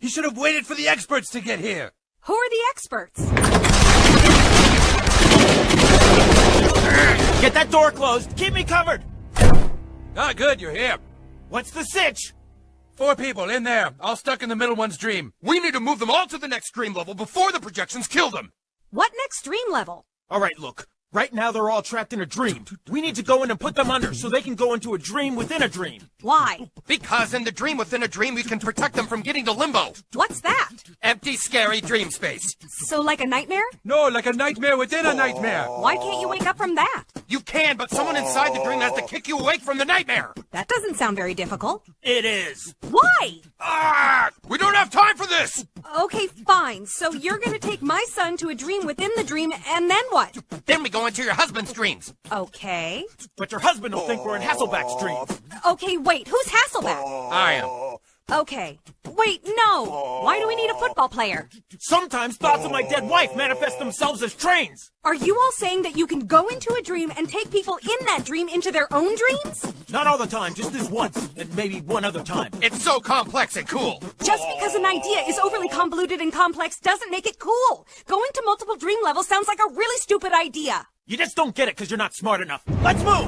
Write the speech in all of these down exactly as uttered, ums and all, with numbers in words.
should have waited for the experts to get here. Who are the experts? Get that door closed. Keep me covered. Ah, good, you're here. What's the sitch? Four people in there, all stuck in the middle one's dream. We need to move them all to the next dream level before the projections kill them. What next dream level? All right, look. Right now they're all trapped in a dream. We need to go in and put them under so they can go into a dream within a dream. Why? Because in the dream within a dream, we can protect them from getting to limbo. What's that? Empty, scary dream space. So like a nightmare? No, like a nightmare within a nightmare. Why can't you wake up from that? You can, but someone inside the dream has to kick you awake from the nightmare. That doesn't sound very difficult. It is. Why? Ah! We don't have time for this! Okay, fine. So you're gonna take my son to a dream within the dream, and then what? Then we go into your husband's dreams. Okay. But your husband will think we're in Hasselback's dream. Okay, wait. Who's Hasselback? I am. Okay. Wait, no. Why do we need a football player? Sometimes thoughts of my dead wife manifest themselves as trains. Are you all saying that you can go into a dream and take people in that dream into their own dreams? Not all the time, just this once, and maybe one other time. It's so complex and cool. Just because an idea is overly convoluted and complex doesn't make it cool. Going to multiple dream levels sounds like a really stupid idea. You just don't get it because you're not smart enough. Let's move!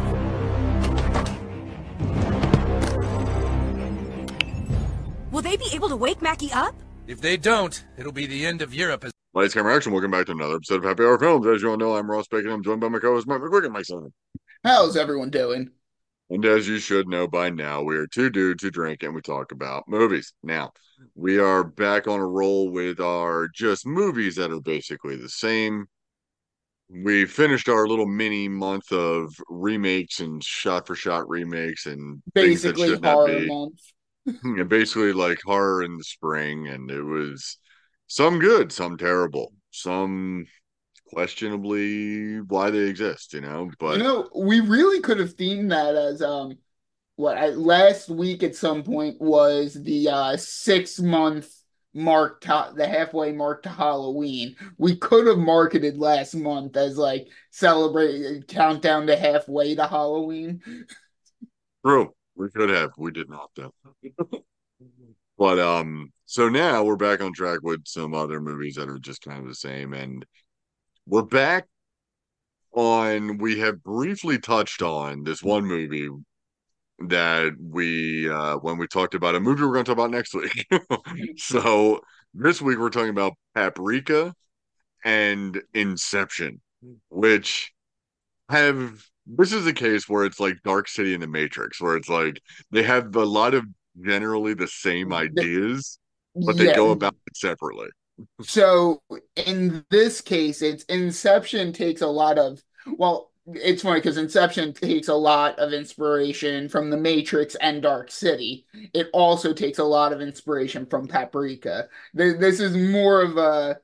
Will they be able to wake Mackie up? If they don't, it'll be the end of Europe. As Lights, camera, action. Welcome back to another episode of Happy Hour Films. As you all know, I'm Ross Bacon. I'm joined by my co-host, Mike McQuick, and my son. How's everyone doing? And as you should know by now, we are two dudes who drink and we talk about movies. Now, we are back on a roll with our just movies that are basically the same. We finished our little mini month of remakes and shot-for-shot remakes and Basically things that should not horror be. month. And basically like horror in the spring, and it was some good, some terrible, some questionably why they exist, you know. But You know, we really could have themed that as um what I, last week at some point was the uh six month mark to the halfway mark to Halloween. We could have marketed last month as like celebrate countdown to halfway to Halloween. true, we could have, we did not though. But um, so now we're back on track with some other movies that are just kind of the same, and we're back on. We have briefly touched on this one movie that we uh when we talked about a movie we're going to talk about next week. So this week we're talking about Paprika and Inception, which have this is a case where it's like Dark City and the Matrix, where it's like they have a lot of generally the same ideas, but they Yeah. go about it separately. So in this case, it's Inception takes a lot of well, it's funny because Inception takes a lot of inspiration from The Matrix and Dark City. It also takes a lot of inspiration from Paprika. Th- This is more of a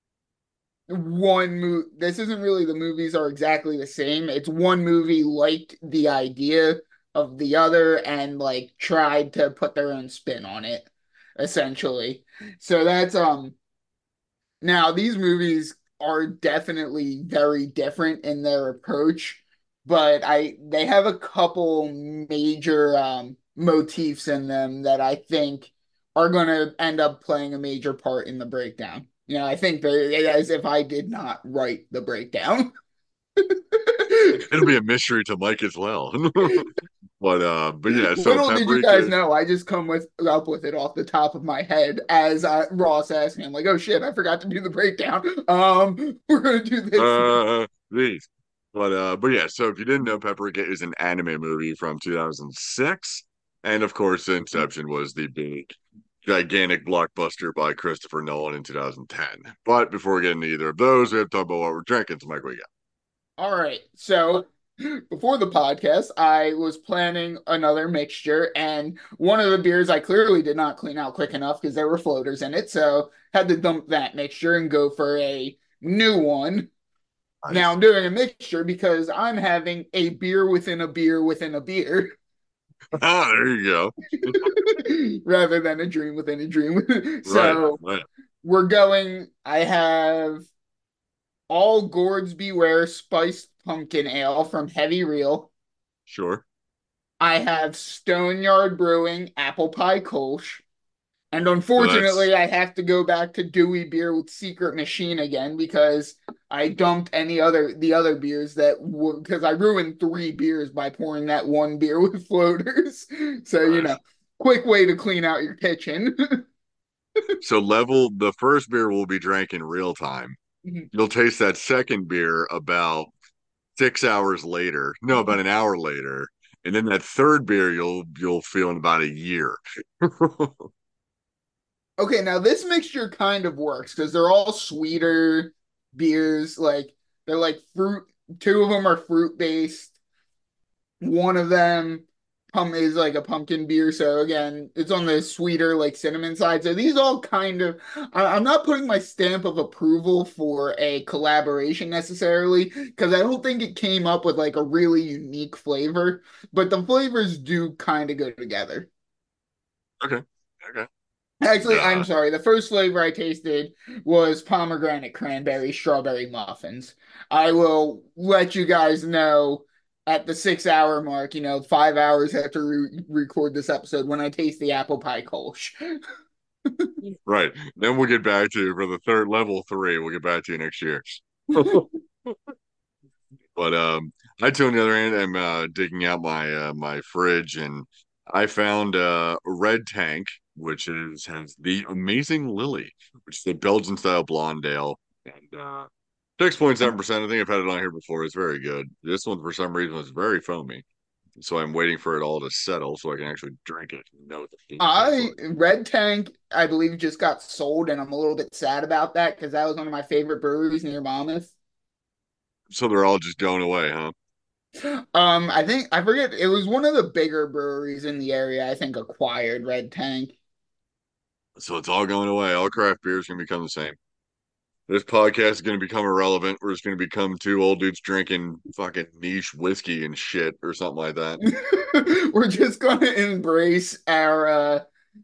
one movie. This isn't really the movies are exactly the same. It's one movie liked the idea of the other and like tried to put their own spin on it, essentially. So that's um now these movies are definitely very different in their approach, but I they have a couple major um motifs in them that I think are going to end up playing a major part in the breakdown. You know, I think that as if I did not write the breakdown. It'll be a mystery to Mike as well. But uh, but yeah. So Little did you Paprika- guys know, I just come with up with it off the top of my head as uh, Ross asked me. I'm like, oh shit, I forgot to do the breakdown. Um, we're gonna do this. Uh, these. But uh, but yeah. So if you didn't know, Paprika is an anime movie from two thousand six, and of course, Inception was the big, gigantic blockbuster by Christopher Nolan in two thousand ten. But before we get into either of those, we have to talk about what we're drinking. So, Mike, what you got? All right. So before the podcast, I was planning another mixture, and one of the beers I clearly did not clean out quick enough because there were floaters in it, so had to dump that mixture and go for a new one. Nice. Now I'm doing a mixture because I'm having a beer within a beer within a beer. Ah, there you go. Rather than a dream within a dream. So right, right. we're going, I have All Gourds Beware Spiced Pumpkin Ale from Heavy Reel. Sure. I have Stoneyard Brewing Apple Pie Kolsch. And So that's unfortunately, I have to go back to Dewey beer with Secret Machine again because I dumped any other the other beers that were because I ruined three beers by pouring that one beer with floaters. So, you right. know, quick way to clean out your kitchen. So level the first beer will be drank in real time. You'll taste that second beer about six hours later. No, about an hour later. And then that third beer you'll you'll feel in about a year. Okay, now this mixture kind of works because they're all sweeter beers. Like they're like fruit. Two of them are fruit based. One of them pum is like a pumpkin beer. So again, it's on the sweeter like cinnamon side. So these all kind of I, I'm not putting my stamp of approval for a collaboration necessarily because I don't think it came up with like a really unique flavor, but the flavors do kind of go together. Okay. Okay. Actually, I'm Uh, sorry. The first flavor I tasted was pomegranate cranberry strawberry muffins. I will let you guys know at the six hour mark, you know, five hours after we record this episode when I taste the apple pie Kolsch. right. Then we'll get back to you for the third level three. We'll get back to you next year. But um, I too, on the other hand, am uh, digging out my uh, my fridge, and I found uh, a red tank, which is has the amazing Lily, which is the Belgian style blonde ale, and uh, six point seven percent. I think I've had it on here before. It's very good. This one, for some reason, was very foamy, so I'm waiting for it all to settle so I can actually drink it and know what the feeling tastes I like. Red Tank, I believe, just got sold, and I'm a little bit sad about that because that was one of my favorite breweries near Monmouth. So they're all just going away, huh? Um, I think I forget it was one of the bigger breweries in the area, I think acquired Red Tank. So it's all going away. All craft beers gonna become the same. This podcast is going to become irrelevant. We're just going to become two old dudes drinking fucking niche whiskey and shit or something like that. We're just gonna embrace our uh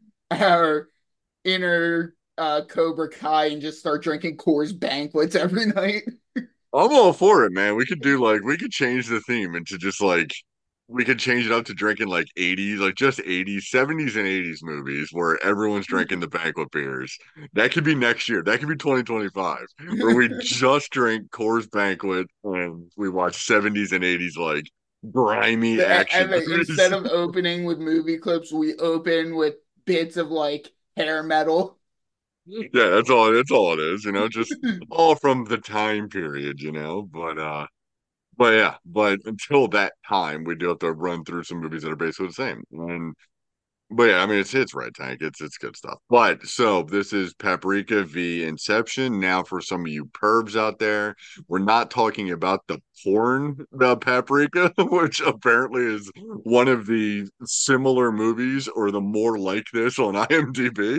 our inner uh Cobra Kai and just start drinking Coors Banquets every night. I'm all for it, man. We could do like we could change the theme into just like we could change it up to drinking like eighties, like just eighties, seventies and eighties movies where everyone's drinking the banquet beers. That could be next year. That could be twenty twenty-five, where we just drink Coors Banquet and we watch seventies and eighties like grimy action And like, movies. instead of opening with movie clips, we open with bits of like hair metal. Yeah, that's all that's all it is, you know, just all from the time period, you know. But uh but yeah, but until that time we do have to run through some movies that are basically the same. And but yeah, I mean it's it's Red Tank, it's it's good stuff. But so this is Paprika v Inception. Now for some of you pervs out there, we're not talking about the porn the Paprika, which apparently is one of the similar movies or the more like this on IMDb.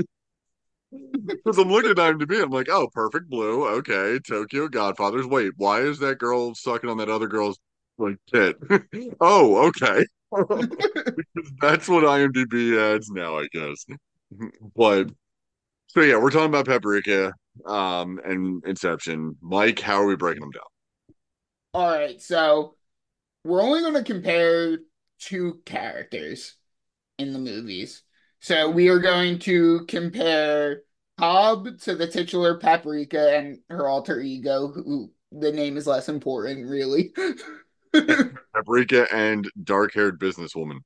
Because I'm looking at IMDb, I'm like, oh, Perfect Blue, okay, Tokyo Godfathers. Wait, why is that girl sucking on that other girl's like tit? Oh, okay. Because that's what IMDb adds now, I guess. But so yeah, we're talking about Paprika, um, and Inception. Mike, how are we breaking them down? All right, so we're only going to compare two characters in the movies. So we are going to compare Cobb to the titular Paprika and her alter ego, who the name is less important, really. Paprika and dark-haired businesswoman.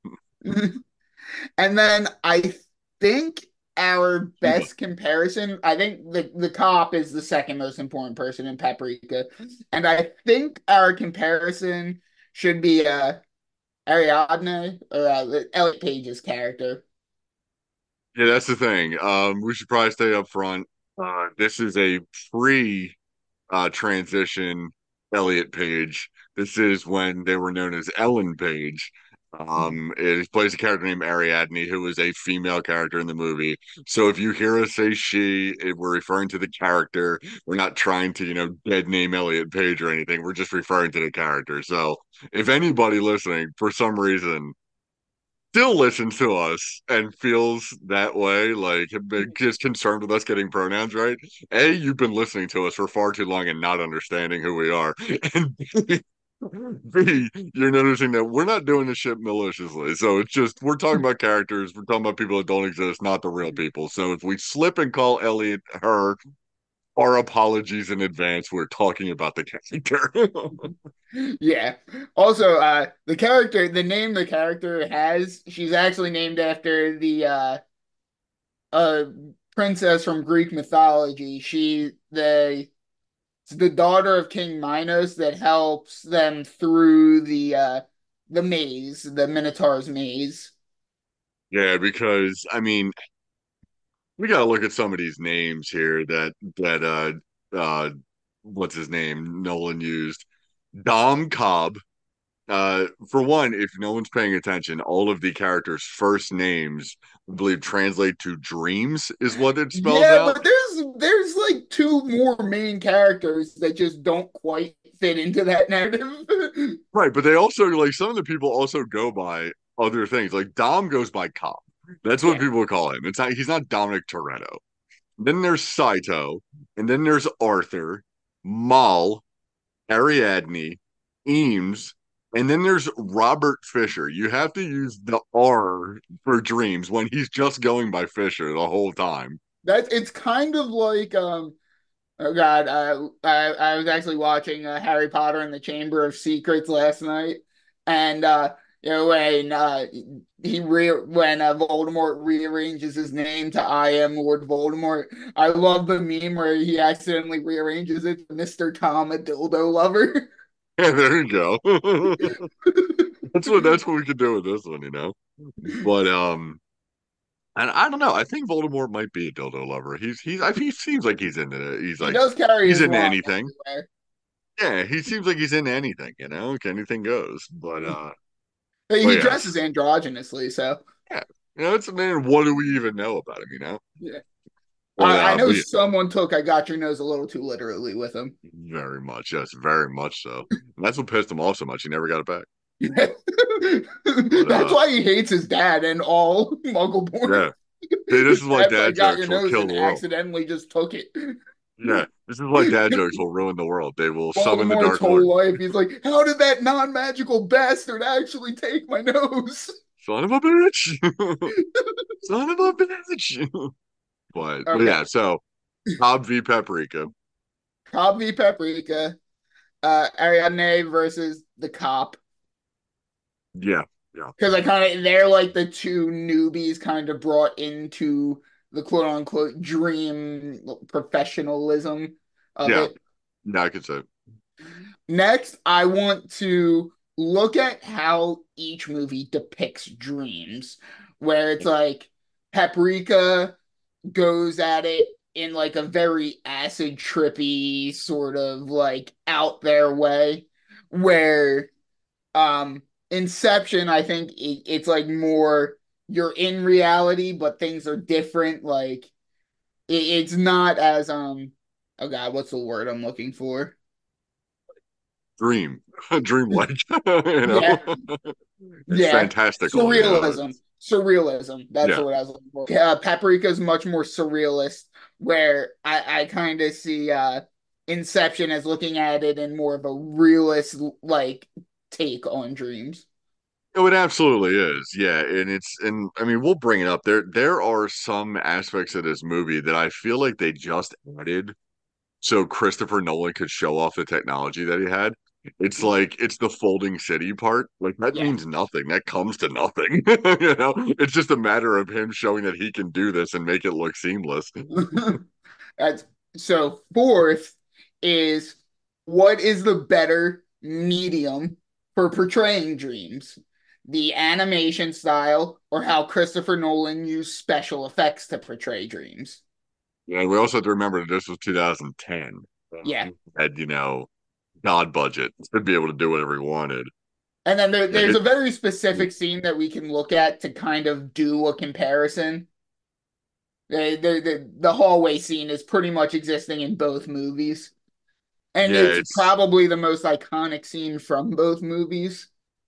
And then I think our best comparison, I think the, the cop is the second most important person in Paprika. And I think our comparison should be uh Ariadne or uh, Elliot Page's character. Yeah, that's the thing. Um, we should probably stay up front. Uh, this is a pre uh, transition Elliot Page. This is when they were known as Ellen Page. Um, it plays a character named Ariadne, who is a female character in the movie. So if you hear us say she, it, we're referring to the character. We're not trying to, you know, dead name Elliot Page or anything. We're just referring to the character. So if anybody listening, for some reason, still listens to us and feels that way, like is concerned with us getting pronouns right. A, you've been listening to us for far too long and not understanding who we are. And B, B, you're noticing that we're not doing this shit maliciously. So it's just we're talking about characters, we're talking about people that don't exist, not the real people. So if we slip and call Elliot her, our apologies in advance. We're talking about the character. Yeah. Also, uh, the character, the name the character has, she's actually named after the uh, uh, princess from Greek mythology. She the the daughter of King Minos that helps them through the uh, the maze, the Minotaur's maze. Yeah, because I mean, we got to look at some of these names here that that uh uh what's his name Nolan used. Dom Cobb. Uh, for one, if no one's paying attention, all of the characters' first names, I believe, translate to dreams, is what it spells Yeah, out. but there's there's like two more main characters that just don't quite fit into that narrative. Right, but they also like some of the people also go by other things. Like Dom goes by Cobb. That's what Yeah. people call him. It's not he's not Dominic Toretto. Then there's Saito, and then there's Arthur, Mal, Ariadne, Eames, and then there's Robert Fisher. You have to use the R for dreams when he's just going by Fisher the whole time. That's it's kind of like um oh God, uh, I I was actually watching uh, Harry Potter and the Chamber of Secrets last night, and uh, you know when uh, he re when uh, Voldemort rearranges his name to "I am Lord Voldemort." I love the meme where he accidentally rearranges it to Mister Tom, a dildo lover. Yeah, there you go. That's what that's what we could do with this one, you know. But um, and I don't know. I think Voldemort might be a dildo lover. He's he's I he seems like he's into it. He's He like does carry he's his into wand anything. everywhere. Yeah, he seems like he's into anything, you know. Anything goes. But uh, But but he yes, dresses androgynously, so yeah. You know, it's I mean, what do we even know about him? You know. yeah. But I, I uh, know but yeah, someone took "I got your nose" a little too literally with him. very much. Yes, very much so. And that's what pissed him off so much. He never got it back. But That's uh, why he hates his dad and all Muggle-born. yeah. See, this is why That's I dad got your jokes will nose kill and the world. accidentally just took it. Yeah, this is why dad jokes will ruin the world. They will summon the Voldemort's Dark Lord. whole life, he's like, how did that non-magical bastard actually take my nose? Son of a bitch. Son of a bitch. But, but Okay. yeah, so Cobb v. Paprika. Cobb v. Paprika, uh, Ariadne versus the cop. Yeah, yeah. Because I kind of, they're like the two newbies kind of brought into the quote unquote dream professionalism of Yeah. it. Yeah, I could say. Next, I want to look at how each movie depicts dreams, where it's like Paprika goes at it in like a very acid trippy sort of like out there way, where um Inception, I think it, it's like more you're in reality, but things are different. Like it, it's not as um oh God, what's the word I'm looking for? Dream. Dreamlike. you know? Yeah. It's Yeah, fantastical. You know? surrealism. Surrealism. That's Yeah. the word I was looking for. Yeah, Paprika is much more surrealist, where I, I kind of see uh, Inception as looking at it in more of a realist like take on dreams. Oh, it absolutely is. Yeah, and it's and I mean we'll bring it up. There there are some aspects of this movie that I feel like they just added so Christopher Nolan could show off the technology that he had. It's like it's the folding city part. Like that Yeah. means nothing. That comes to nothing. You know, it's just a matter of him showing that he can do this and make it look seamless. That's so fourth is what is the better medium for portraying dreams? The animation style or how Christopher Nolan used special effects to portray dreams? And we also have to remember that this was two thousand ten. Yeah. Had, you know, God budget to be able to do whatever he wanted. And then there, there's it- a very specific scene that we can look at to kind of do a comparison. The, the, the, the hallway scene is pretty much existing in both movies. And Yeah, it's, it's- probably the most iconic scene from both movies.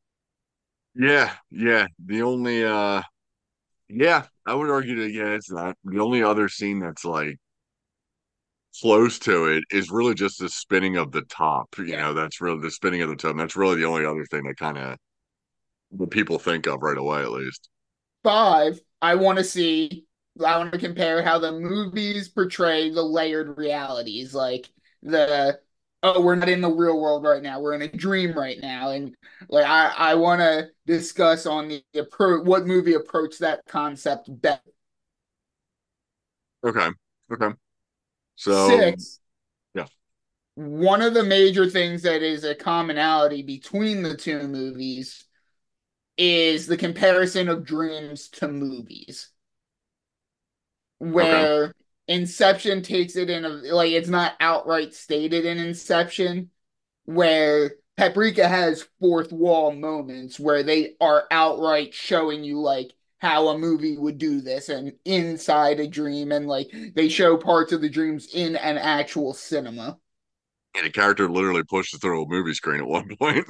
Yeah, yeah. The only uh yeah, I would argue that yeah, it's not. The only other scene that's like close to it is really just the spinning of the top. You Yeah. know, that's really the spinning of the top. That's really the only other thing that kind of what people think of right away, at least. Five, I want to see, I want to compare how the movies portray the layered realities, like the, oh, we're not in the real world right now, we're in a dream right now, and like I, I want to discuss on the approach, what movie approached that concept better. Okay. Okay. So, Six, yeah. one of the major things that is a commonality between the two movies is the comparison of dreams to movies, Okay. where Inception takes it in a like it's not outright stated in Inception, where Paprika has fourth wall moments where they are outright showing you like how a movie would do this and inside a dream, and like they show parts of the dreams in an actual cinema. And a character literally pushes through a movie screen at one point.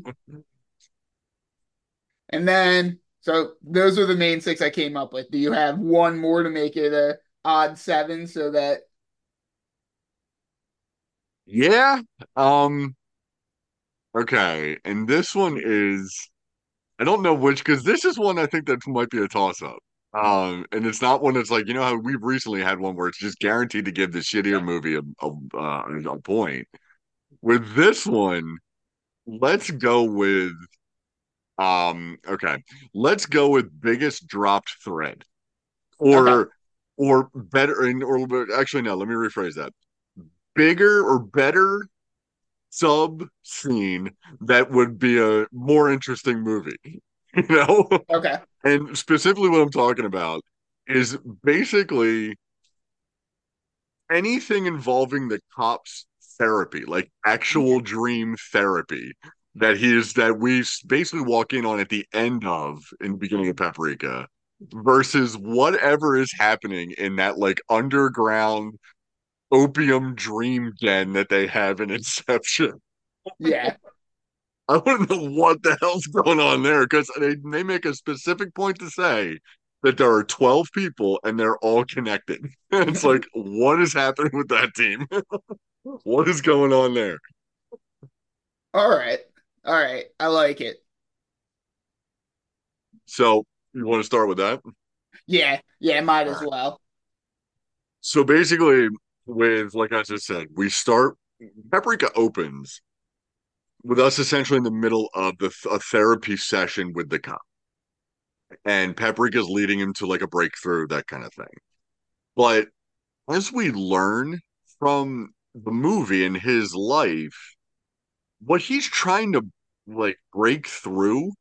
And then, so those are the main six I came up with. Do you have one more to make it a odd seven so that? Yeah. Um, okay. And this one is I don't know which because this is one I think that might be a toss up. Um, and it's not one that's like, you know how we've recently had one where it's just guaranteed to give the shittier movie a a, uh, a point. With this one, let's go with um okay. Let's go with biggest dropped thread. Okay. Or or better and or actually no, let me rephrase that. Bigger or better sub scene that would be a more interesting movie. You know? Okay. And specifically what I'm talking about is basically anything involving the cop's therapy, like actual dream therapy that he is that we basically walk in on at the end of in the beginning of Paprika versus whatever is happening in that like underground opium dream den that they have in Inception. Yeah. I want to know what the hell's going on there because they, they make a specific point to say that there are twelve people and they're all connected. It's like, what is happening with that team? What is going on there? All right. All right. I like it. So, you want to start with that? Yeah. Yeah. Might All as right. well. So, basically, with, like I just said, we start, Paprika opens with us essentially in the middle of the a therapy session with the cop. And Paprika's leading him to like a breakthrough, that kind of thing. But as we learn from the movie and his life, what he's trying to like break through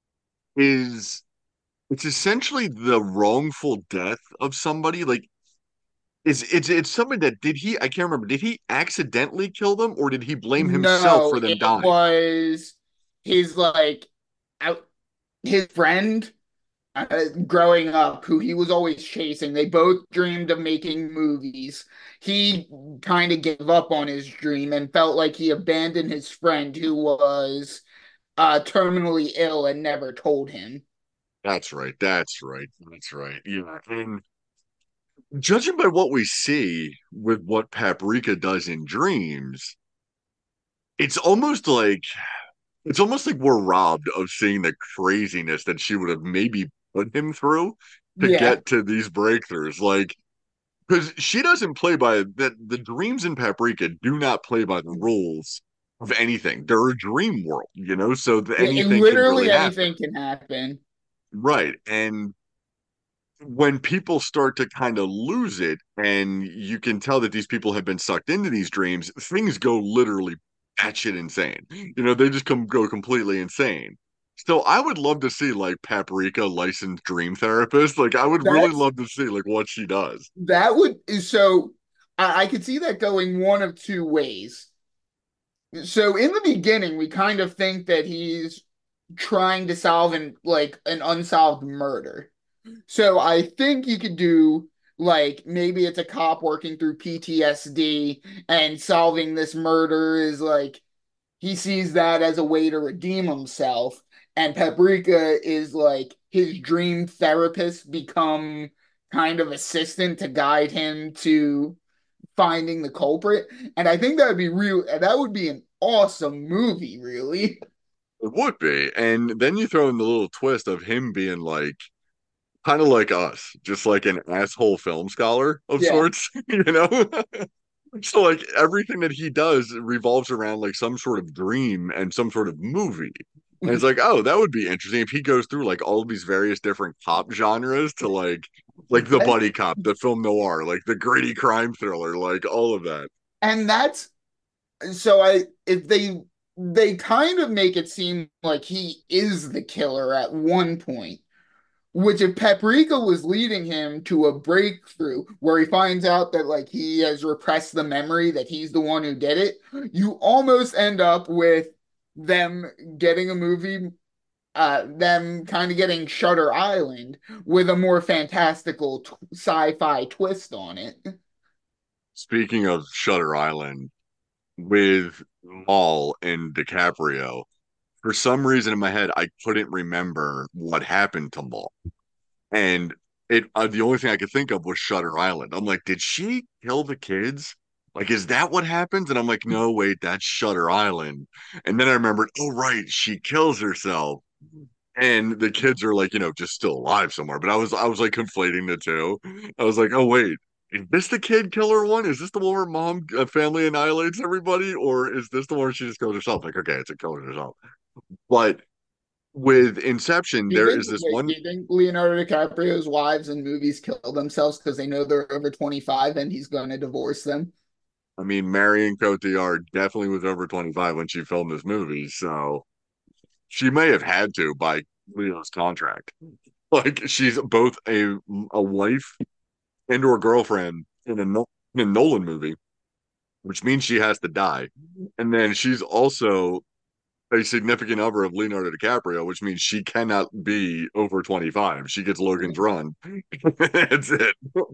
is it's essentially the wrongful death of somebody. Like it's it's it's somebody that did he I can't remember. Did he accidentally kill them or did he blame himself No, for them it dying? was his like out his friend uh, growing up, who he was always chasing. They both dreamed of making movies. He kind of gave up on his dream and felt like he abandoned his friend who was uh, terminally ill and never told him. That's right. That's right. That's right. Yeah. And judging by what we see with what Paprika does in dreams, it's almost like it's almost like we're robbed of seeing the craziness that she would have maybe put him through to Yeah, get to these breakthroughs. Like, because she doesn't play by that. The dreams in Paprika do not play by the rules of anything. They're a dream world, you know, so that yeah, and anything can really literally happen. anything can happen. Right. And when people start to kind of lose it and you can tell that these people have been sucked into these dreams, things go literally batshit insane. You know, they just come go completely insane. So I would love to see like Paprika licensed dream therapist. Like I would really That's love to see like what she does. that would so I, I could see that going one of two ways. So in the beginning, we kind of think that he's trying to solve an like an unsolved murder. So I think you could do like maybe it's a cop working through P T S D and solving this murder is like he sees that as a way to redeem himself. And Paprika is like his dream therapist become kind of assistant to guide him to finding the culprit. And I think that would be real. That would be an awesome movie, really. It would be. And then you throw in the little twist of him being like kind of like us, just like an asshole film scholar of Yeah. sorts, you know? So like everything that he does revolves around like some sort of dream and some sort of movie. And it's like, oh, that would be interesting if he goes through like all of these various different cop genres to like like the buddy cop, the film noir, like the gritty crime thriller, like all of that. And that's so I if they they kind of make it seem like he is the killer at one point, which if Paprika was leading him to a breakthrough where he finds out that like he has repressed the memory that he's the one who did it, you almost end up with them getting a movie, uh, them kind of getting Shutter Island with a more fantastical t- sci-fi twist on it. Speaking of Shutter Island, with Maul and DiCaprio, for some reason in my head, I couldn't remember what happened to Maul. And it uh, the only thing I could think of was Shutter Island. I'm like, did she kill the kids? Like, is that what happens? And I'm like, no, wait, that's Shutter Island. And then I remembered, oh, right, she kills herself. And the kids are like, you know, just still alive somewhere. But I was, I was like conflating the two. I was like, oh, wait, is this the kid killer one? Is this the one where mom uh, family annihilates everybody? Or is this the one where she just kills herself? Like, okay, it's a kills herself. But with Inception, Do you there think, is this wait, one. do you think Leonardo DiCaprio's wives in movies kill themselves because they know they're over twenty-five and he's going to divorce them? I mean, Marion Cotillard definitely was over twenty-five when she filmed this movie, so she may have had to by Leo's contract. Like, she's both a a wife and or girlfriend in a, No- in a Nolan movie, which means she has to die. And then she's also a significant other of Leonardo DiCaprio, which means she cannot be over twenty-five. She gets Logan's Run. That's it.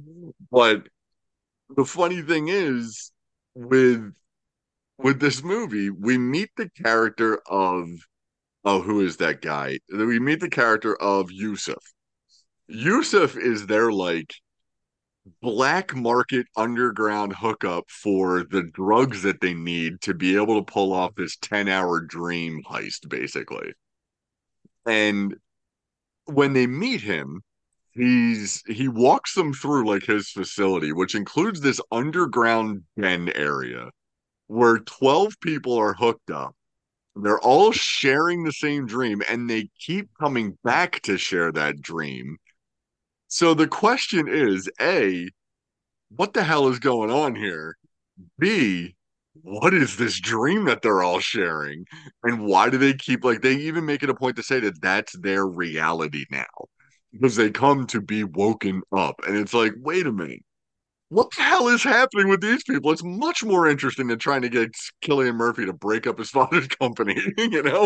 But the funny thing is, with with this movie, we meet the character of oh, who is that guy? We meet the character of Yusuf. Yusuf is their like black market underground hookup for the drugs that they need to be able to pull off this ten hour dream heist, basically. And when they meet him, he's he walks them through like his facility, which includes this underground den area where twelve people are hooked up. They're all sharing the same dream and they keep coming back to share that dream. So the question is, A, what the hell is going on here? B, what is this dream that they're all sharing? And why do they keep, like, they even make it a point to say that that's their reality now because they come to be woken up. And it's like, wait a minute. What the hell is happening with these people? It's much more interesting than trying to get Cillian Murphy to break up his father's company, you know?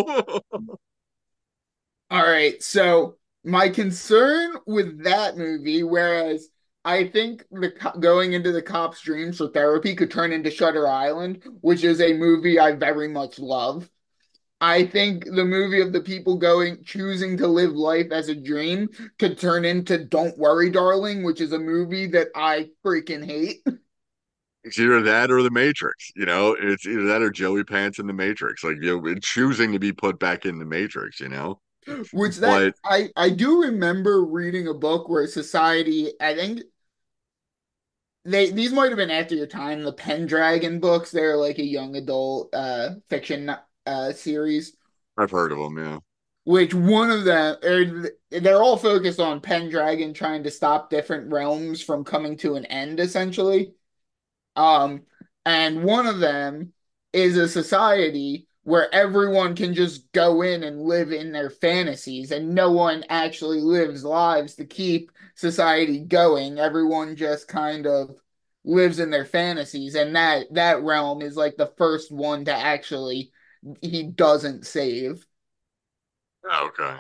All right, so my concern with that movie, whereas I think the co- going into the cop's dreams for therapy could turn into Shutter Island, which is a movie I very much love. I think the movie of the people going choosing to live life as a dream could turn into Don't Worry, Darling, which is a movie that I freaking hate. It's either that or the Matrix, you know? It's either that or Joey Pants in the Matrix. Like, you know, choosing to be put back in the Matrix, you know? Which that But I I do remember reading a book where society, I think they these might have been after your time, the Pendragon books. They're like a young adult uh fiction uh series, I've heard of them, yeah. which one of them er, they're all focused on Pendragon trying to stop different realms from coming to an end, essentially. Um, and one of them is a society where everyone can just go in and live in their fantasies, and no one actually lives lives to keep society going. Everyone just kind of lives in their fantasies, and that that realm is like the first one to actually he doesn't save. Okay.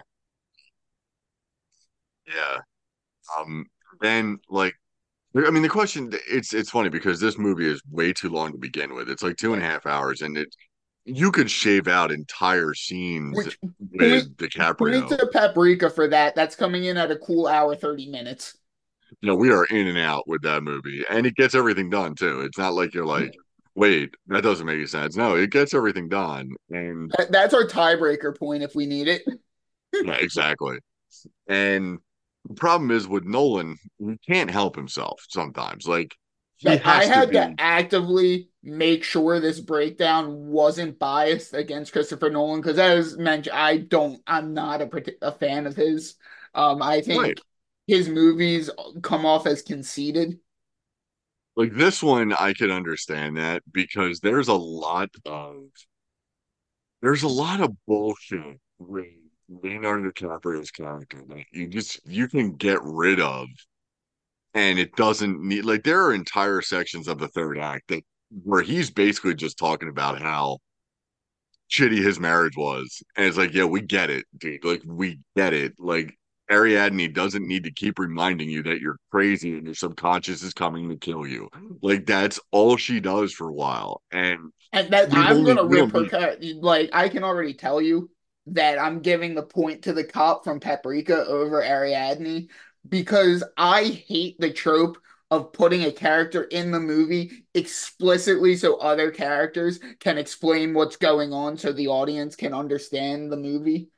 Yeah. Um, then like I mean the question it's it's funny because this movie is way too long to begin with. It's like two and a half hours and it you could shave out entire scenes Which point with point DiCaprio. to Paprika for that. That's coming in at a cool hour thirty minutes. you know, we are in and out with that movie, and it gets everything done too. It's not like you're like, wait, that doesn't make any sense. No, it gets everything done, and That- That's our tiebreaker point if we need it. yeah, exactly. And the problem is with Nolan, he can't help himself sometimes. Like he Like I has to had to be actively make sure this breakdown wasn't biased against Christopher Nolan because, as mentioned, I don't, I'm not a, partic- a fan of his. Um, I right. think his movies come off as conceited. Like this one, I could understand that because there's a lot of there's a lot of bullshit with Leonardo DiCaprio's character that you just you can get rid of, and it doesn't need like there are entire sections of the third act that where he's basically just talking about how shitty his marriage was. And it's like, yeah, we get it, dude. Like, we get it. Like, Ariadne doesn't need to keep reminding you that you're crazy and your subconscious is coming to kill you. Like, that's all she does for a while. And And that we I'm only gonna we rip don't her need car- like I can already tell you that I'm giving the point to the cop from Paprika over Ariadne because I hate the trope of putting a character in the movie explicitly so other characters can explain what's going on so the audience can understand the movie.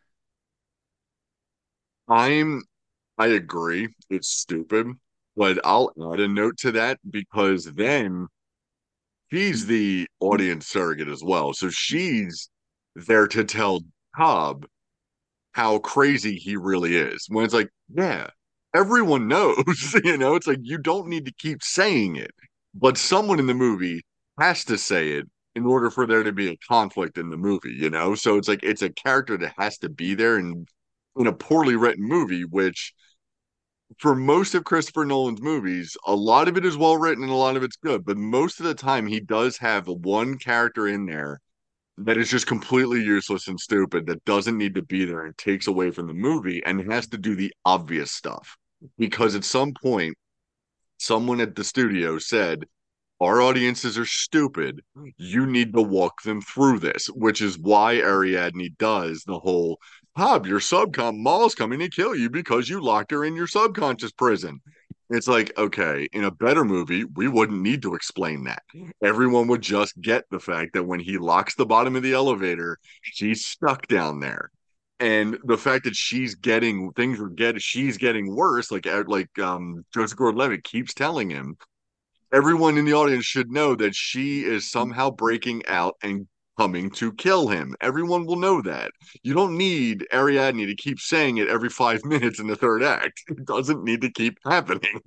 I'm I agree. It's stupid. But I'll add a note to that because then she's the audience surrogate as well. So she's there to tell Cobb how crazy he really is. When it's like, yeah, everyone knows, you know, it's like you don't need to keep saying it, but someone in the movie has to say it in order for there to be a conflict in the movie, you know? So it's like it's a character that has to be there and in a poorly written movie, which for most of Christopher Nolan's movies, a lot of it is well written and a lot of it's good, but most of the time he does have one character in there that is just completely useless and stupid that doesn't need to be there and takes away from the movie and has to do the obvious stuff. Because at some point, someone at the studio said, our audiences are stupid. You need to walk them through this, which is why Ariadne does the whole Hob, your subcon Maul's coming to kill you because you locked her in your subconscious prison. It's like, okay, in a better movie, we wouldn't need to explain that. Everyone would just get the fact that when he locks the bottom of the elevator, she's stuck down there. And the fact that she's getting things are getting she's getting worse, like like um Joseph Gordon-Levitt keeps telling him, everyone in the audience should know that she is somehow breaking out and coming to kill him. Everyone will know that. You don't need Ariadne to keep saying it every five minutes in the third act. It doesn't need to keep happening.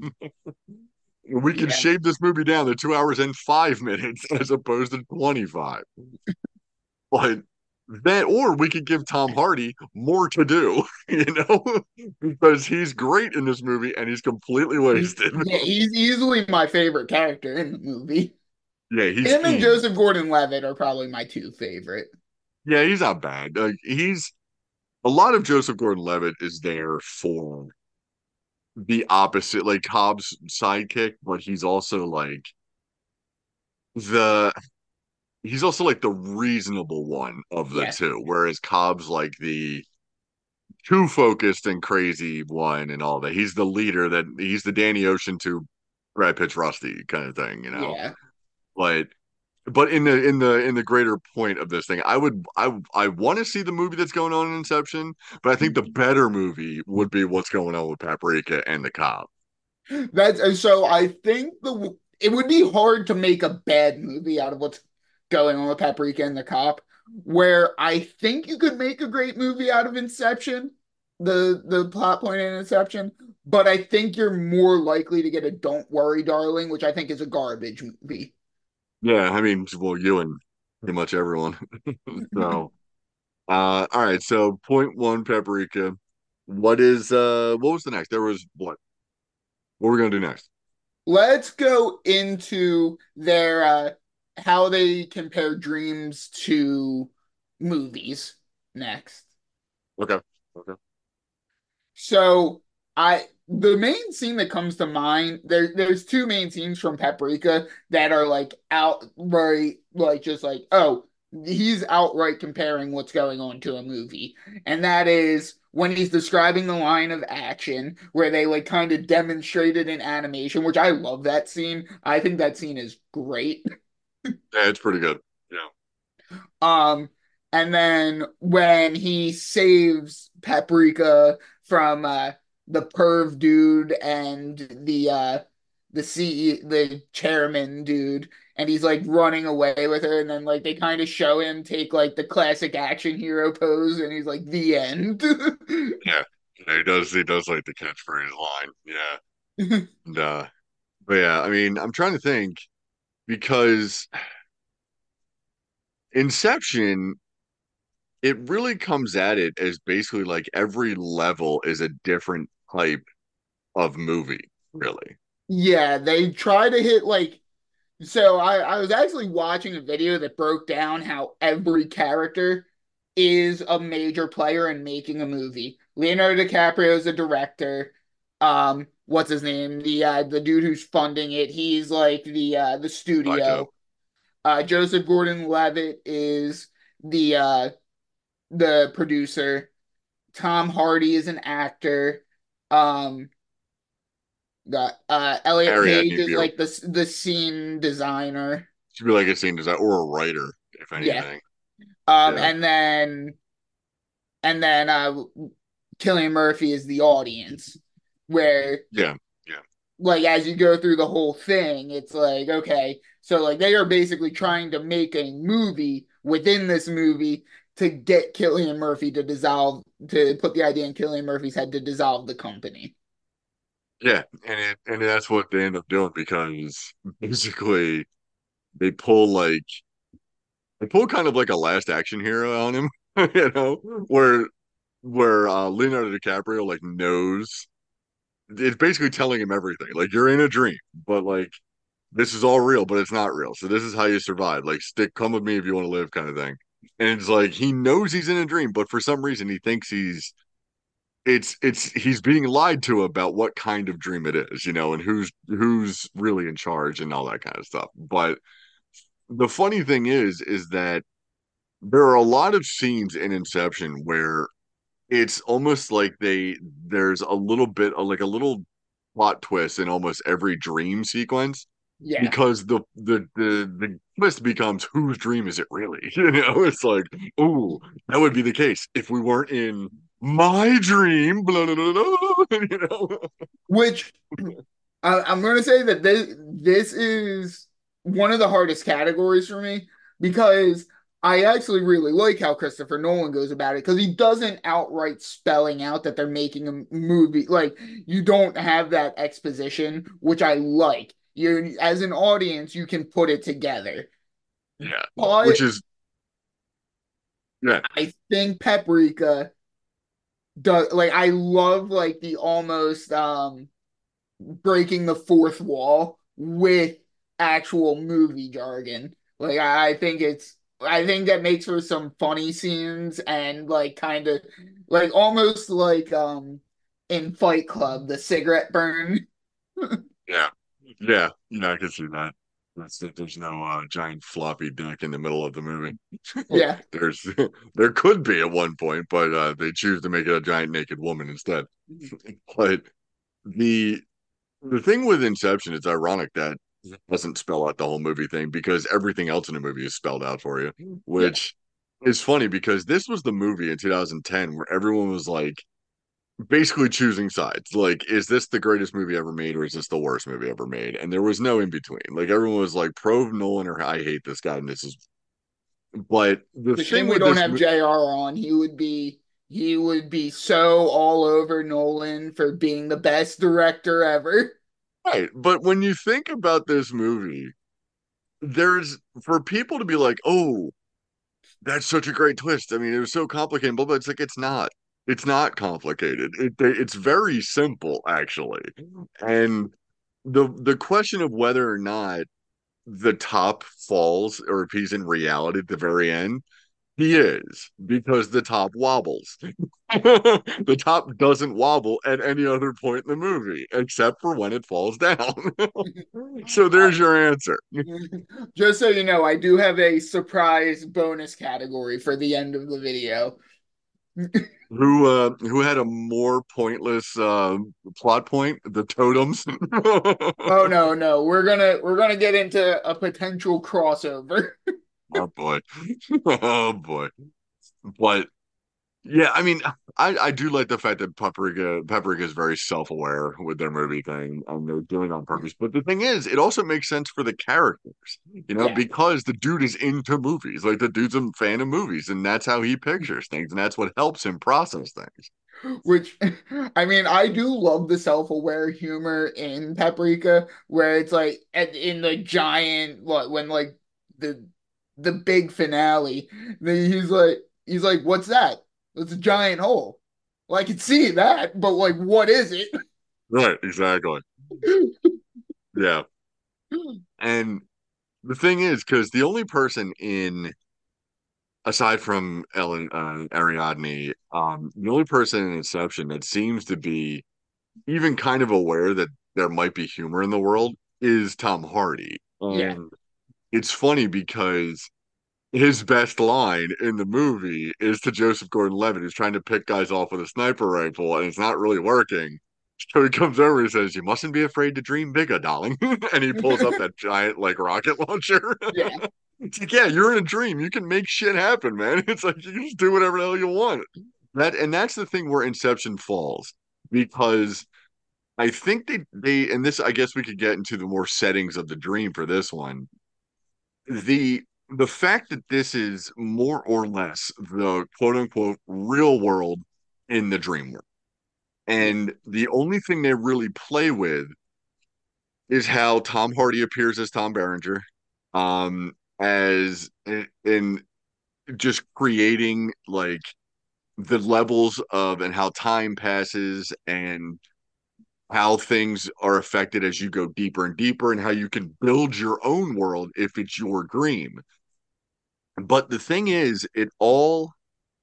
We can Yeah. shave this movie down to two hours and five minutes as opposed to twenty-five. But that, or we could give Tom Hardy more to do, you know, because he's great in this movie and he's completely He, wasted. yeah, he's easily my favorite character in the movie. Yeah, he's Him and he, Joseph Gordon-Levitt are probably my two favorite. yeah, he's not bad. Like he's a lot of Joseph Gordon-Levitt is there for the opposite, like Cobb's sidekick, but he's also like the he's also like the reasonable one of the Yeah. two, whereas Cobb's like the too focused and crazy one and all that. He's the leader that he's the Danny Ocean to Brad Pitt's Rusty kind of thing, you know. Yeah. But but in the in the in the greater point of this thing, I would I I want to see the movie that's going on in Inception, but I think the better movie would be what's going on with Paprika and the cop. That's so I think the it would be hard to make a bad movie out of what's going on with Paprika and the cop, where I think you could make a great movie out of Inception, the the plot point in Inception, but I think you're more likely to get a Don't Worry, Darling, which I think is a garbage movie. Yeah, I mean, well, you and pretty much everyone. So, uh, all right. So, point one, Paprika. What is uh, what was the next? There was what? What are we gonna do next? Let's go into their uh how they compare dreams to movies next. Okay. Okay. So I the main scene that comes to mind, there there's two main scenes from Paprika that are like outright like just like, oh, he's outright comparing what's going on to a movie. And that is when he's describing the line of action where they like kind of demonstrated in animation, which I love that scene. I think that scene is great. Yeah, it's pretty good. Yeah. Um, and then when he saves Paprika from uh the perv dude and the uh the C E the chairman dude, and he's like running away with her, and then like they kind of show him take like the classic action hero pose, and he's like the end. Yeah. Yeah, he does he does like the catchphrase line. Yeah. And, uh, but yeah, I mean, I'm trying to think because Inception, it really comes at it as basically like every level is a different type of movie, really. Yeah, they try to hit like so I, I was actually watching a video that broke down how every character is a major player in making a movie. Leonardo DiCaprio is a director. Um, what's his name? The uh, the dude who's funding it. He's like the uh, the Saito. studio. Uh, Joseph Gordon-Levitt is the uh, the producer. Tom Hardy is an actor. Um, got uh, Elliot Page Ariadne is Beer like the the scene designer. should be like a scene designer or a writer, if Yeah. anything. Um, Yeah. and then and then uh, Cillian Murphy is the audience, where Yeah. like as you go through the whole thing, it's like okay, so like they are basically trying to make a movie within this movie to get Cillian Murphy to dissolve to put the idea in Cillian Murphy's head to dissolve the company. Yeah. And it and that's what they end up doing because basically they pull like they pull kind of like a last action hero on him, you know, where where uh Leonardo DiCaprio like knows it's basically telling him everything. Like you're in a dream, but like this is all real, but it's not real. So this is how you survive. Like stick, come with me if you want to live, kind of thing. And it's like he knows he's in a dream, but for some reason he thinks he's it's it's he's being lied to about what kind of dream it is, you know, and who's who's really in charge and all that kind of stuff. But the funny thing is, is that there are a lot of scenes in Inception where it's almost like they there's a little bit of like a little plot twist in almost every dream sequence Yeah. because the the the the twist becomes whose dream is it really? You know, it's like, oh, that would be the case if we weren't in my dream, blah, blah, blah, blah, you know. Which I, I'm going to say that this this is one of the hardest categories for me because I actually really like how Christopher Nolan goes about it because he doesn't outright spelling out that they're making a movie. Like you don't have that exposition, which I like. You as an audience, you can put it together. Yeah, But which is yeah, I think Paprika does like I love like the almost um breaking the fourth wall with actual movie jargon. Like I, I think it's I think that makes for some funny scenes and like kind of like almost like um in Fight Club, the cigarette burn. yeah, yeah, yeah. I can see that. That's that. There's no uh, giant floppy dick in the middle of the movie. Yeah. There's there could be at one point, but uh, they choose to make it a giant naked woman instead. But the the thing with Inception, it's ironic that it doesn't spell out the whole movie thing because everything else in the movie is spelled out for you, Yeah. which is funny because this was the movie in two thousand ten where everyone was like basically choosing sides. Like, is this the greatest movie ever made or is this the worst movie ever made? And there was no in between. Like, everyone was like pro Nolan or I hate this guy and this is. But the It's a shame thing we with don't this, have J R on. He would be he would be so all over Nolan for being the best director ever. right? But when you think about this movie, there's for people to be like, oh, that's such a great twist. I mean, it was so complicated, but it's like it's not. It's not complicated. It, it's very simple, actually. And the the question of whether or not the top falls or if he's in reality at the very end, he is because the top wobbles. The top doesn't wobble at any other point in the movie except for when it falls down. So there's your answer. Just so you know, I do have a surprise bonus category for the end of the video. Who uh who had a more pointless uh plot point? The totems. Oh no, no. We're gonna we're gonna get into a potential crossover. Oh boy. Oh boy. But yeah, I mean, I I do like the fact that Paprika Paprika is very self-aware with their movie thing, and they're doing it on purpose. But the thing is, it also makes sense for the characters, you know, Yeah. because the dude is into movies. Like the dude's a fan of movies, and that's how he pictures things, and that's what helps him process things. Which, I mean, I do love the self-aware humor in Paprika, where it's like at, in the giant, what, when like the the big finale, then he's like, he's like, "What's that? It's a giant hole." Well, I can see that, but like, what is it? Right, exactly. Yeah. And the thing is, because the only person in aside from Ellen uh, Ariadne, um, the only person in Inception that seems to be even kind of aware that there might be humor in the world is Tom Hardy. Yeah, And it's funny because his best line in the movie is to Joseph Gordon-Levitt, who's trying to pick guys off with a sniper rifle, and it's not really working. So he comes over and says, "You mustn't be afraid to dream bigger, darling." And he pulls up that giant like rocket launcher. yeah. It's like, yeah, you're in a dream. You can make shit happen, man. It's like you can just do whatever the hell you want. That and that's the thing where Inception falls because I think they they and this I guess we could get into the more settings of the dream for this one. The the fact that this is more or less the quote unquote real world in the dream world. And the only thing they really play with is how Tom Hardy appears as Tom Berenger, um, as in, in just creating like the levels of and how time passes and how things are affected as you go deeper and deeper and how you can build your own world if it's your dream. But the thing is, it all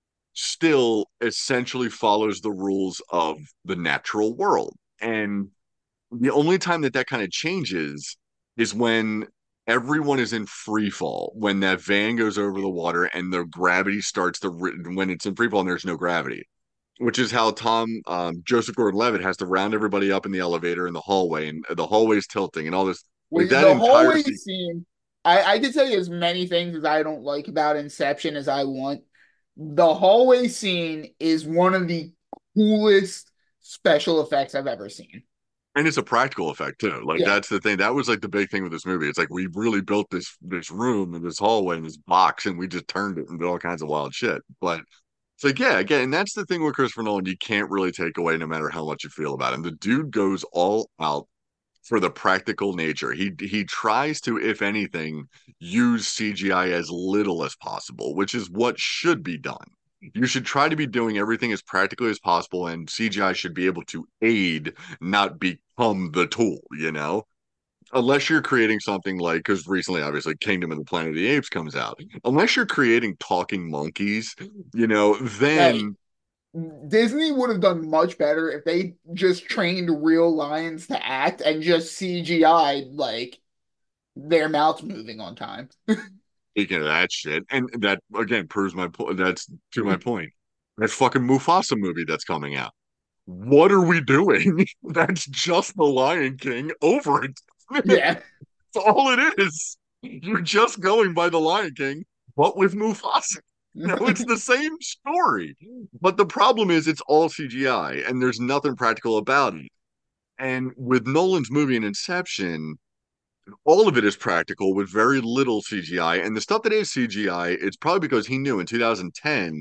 still essentially follows the rules of the natural world. And the only time that that kind of changes is when everyone is in free fall, when that van goes over the water and the gravity starts to, when it's in free fall and there's no gravity, which is how Tom, um, Joseph Gordon-Levitt has to round everybody up in the elevator in the hallway and the hallway's tilting and all this. Like Well, that the entire hallway scene. scene, I, I could tell you as many things as I don't like about Inception as I want. The hallway scene is one of the coolest special effects I've ever seen. And it's a practical effect too. Like Yeah. that's the thing. That was like the big thing with this movie. It's like we really built this this room and this hallway and this box, and we just turned it and did all kinds of wild shit. But it's like, yeah, again, and that's the thing with Christopher Nolan. You can't really take away no matter how much you feel about him. The dude goes all out for the practical nature. He he tries to, if anything, use C G I as little as possible, which is what should be done. You should try to be doing everything as practically as possible, and C G I should be able to aid, not become the tool, you know? Unless you're creating something like, because recently, obviously, Kingdom of the Planet of the Apes comes out. Unless you're creating talking monkeys, you know, Hey, then Disney would have done much better if they just trained real lions to act and just C G I'd like their mouths moving on time. speaking of that shit, and that again proves my point. That's to my point. That fucking Mufasa movie that's coming out. What are we doing? That's just the Lion King over it. Yeah. That's all it is. You're just going by the Lion King, but with Mufasa. You know, it's the same story. But the problem is it's all C G I and there's nothing practical about it. And with Nolan's movie and Inception, all of it is practical with very little C G I. And the stuff that is C G I, it's probably because he knew in two thousand ten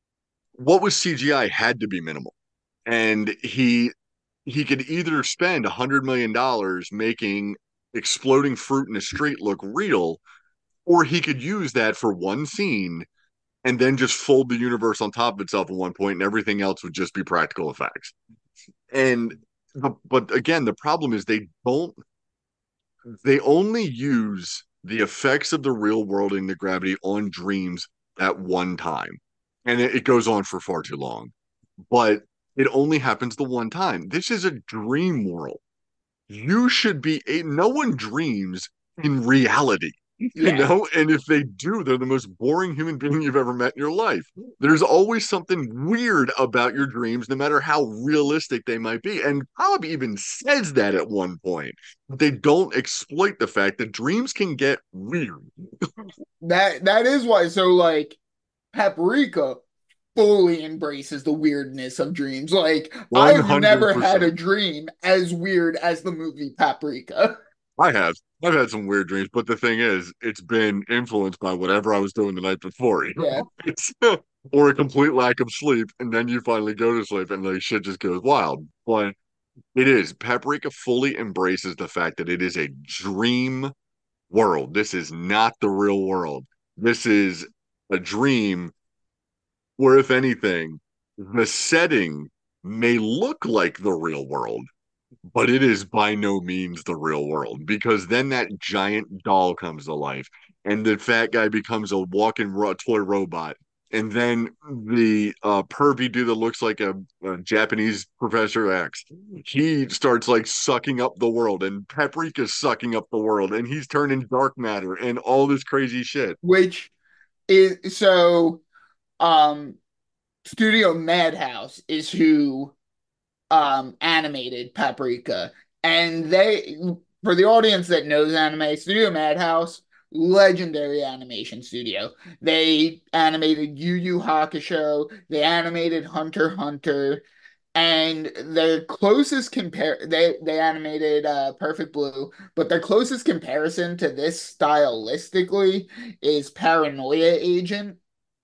what was C G I had to be minimal. And he he could either spend a hundred million dollars making exploding fruit in the street look real, or he could use that for one scene and then just fold the universe on top of itself at one point, and everything else would just be practical effects. And but, but again, the problem is they don't they only use the effects of the real world and the gravity on dreams at one time. And it, it goes on for far too long. But it only happens the one time. This is a dream world. You should be a, no one dreams in reality. You Yeah. know, and if they do, they're the most boring human being you've ever met in your life. There's always something weird about your dreams, no matter how realistic they might be. And Cobb even says that at one point. They don't exploit the fact that dreams can get weird. That that is why. So like Paprika fully embraces the weirdness of dreams. Like I've never had a one hundred percent. dream as weird as the movie Paprika. I have. I've had some weird dreams, but the thing is, it's been influenced by whatever I was doing the night before. You Yeah. know? It's or a complete lack of sleep, and then you finally go to sleep, and like shit just goes wild. But it is. Paprika fully embraces the fact that it is a dream world. This is not the real world. This is a dream where, if anything, the setting may look like the real world, but it is by no means the real world, because then that giant doll comes to life and the fat guy becomes a walking ro- toy robot. And then the uh, pervy dude that looks like a, a Japanese Professor X, he starts like sucking up the world, and Paprika's sucking up the world, and he's turning dark matter and all this crazy shit. Which is so um Studio Madhouse is who um animated Paprika. And they, for the audience that knows anime, Studio Madhouse, legendary animation studio. They animated Yu Yu Hakusho, they animated Hunter x Hunter, and their closest compare they they animated uh Perfect Blue, but their closest comparison to this stylistically is Paranoia Agent.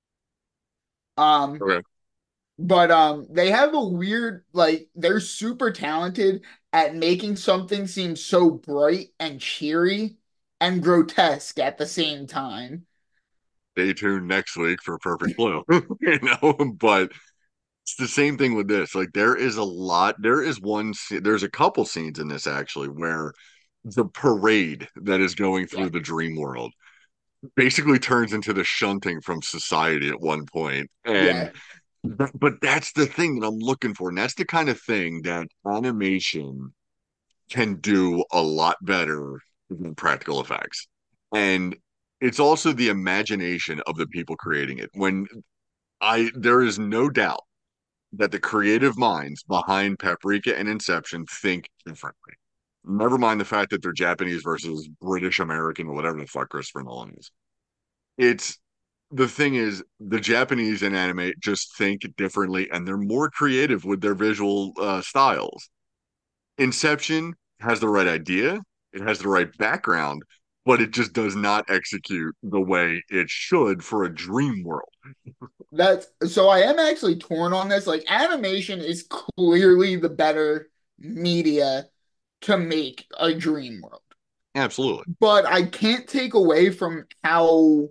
Um Okay. but um they have a weird, like, they're super talented at making something seem so bright and cheery and grotesque at the same time. Stay tuned next week for Perfect Blue. You know, but it's the same thing with this. Like there is a lot. There is one. There's a couple scenes in this actually where the parade that is going Yeah. through the dream world basically turns into the shunting from society at one point. And Yeah. but, but that's the thing that I'm looking for, and that's the kind of thing that animation can do a lot better than practical effects. And it's also the imagination of the people creating it. When I there is no doubt that the creative minds behind Paprika and Inception think differently. Never mind the fact that they're Japanese versus British American or whatever the fuck Christopher Nolan is. It's the thing is the Japanese in anime just think differently and they're more creative with their visual uh, styles. Inception has the right idea, it has the right background, but it just does not execute the way it should for a dream world. That's so I am actually torn on this. Like animation is clearly the better media to make a dream world. Absolutely. But I can't take away from how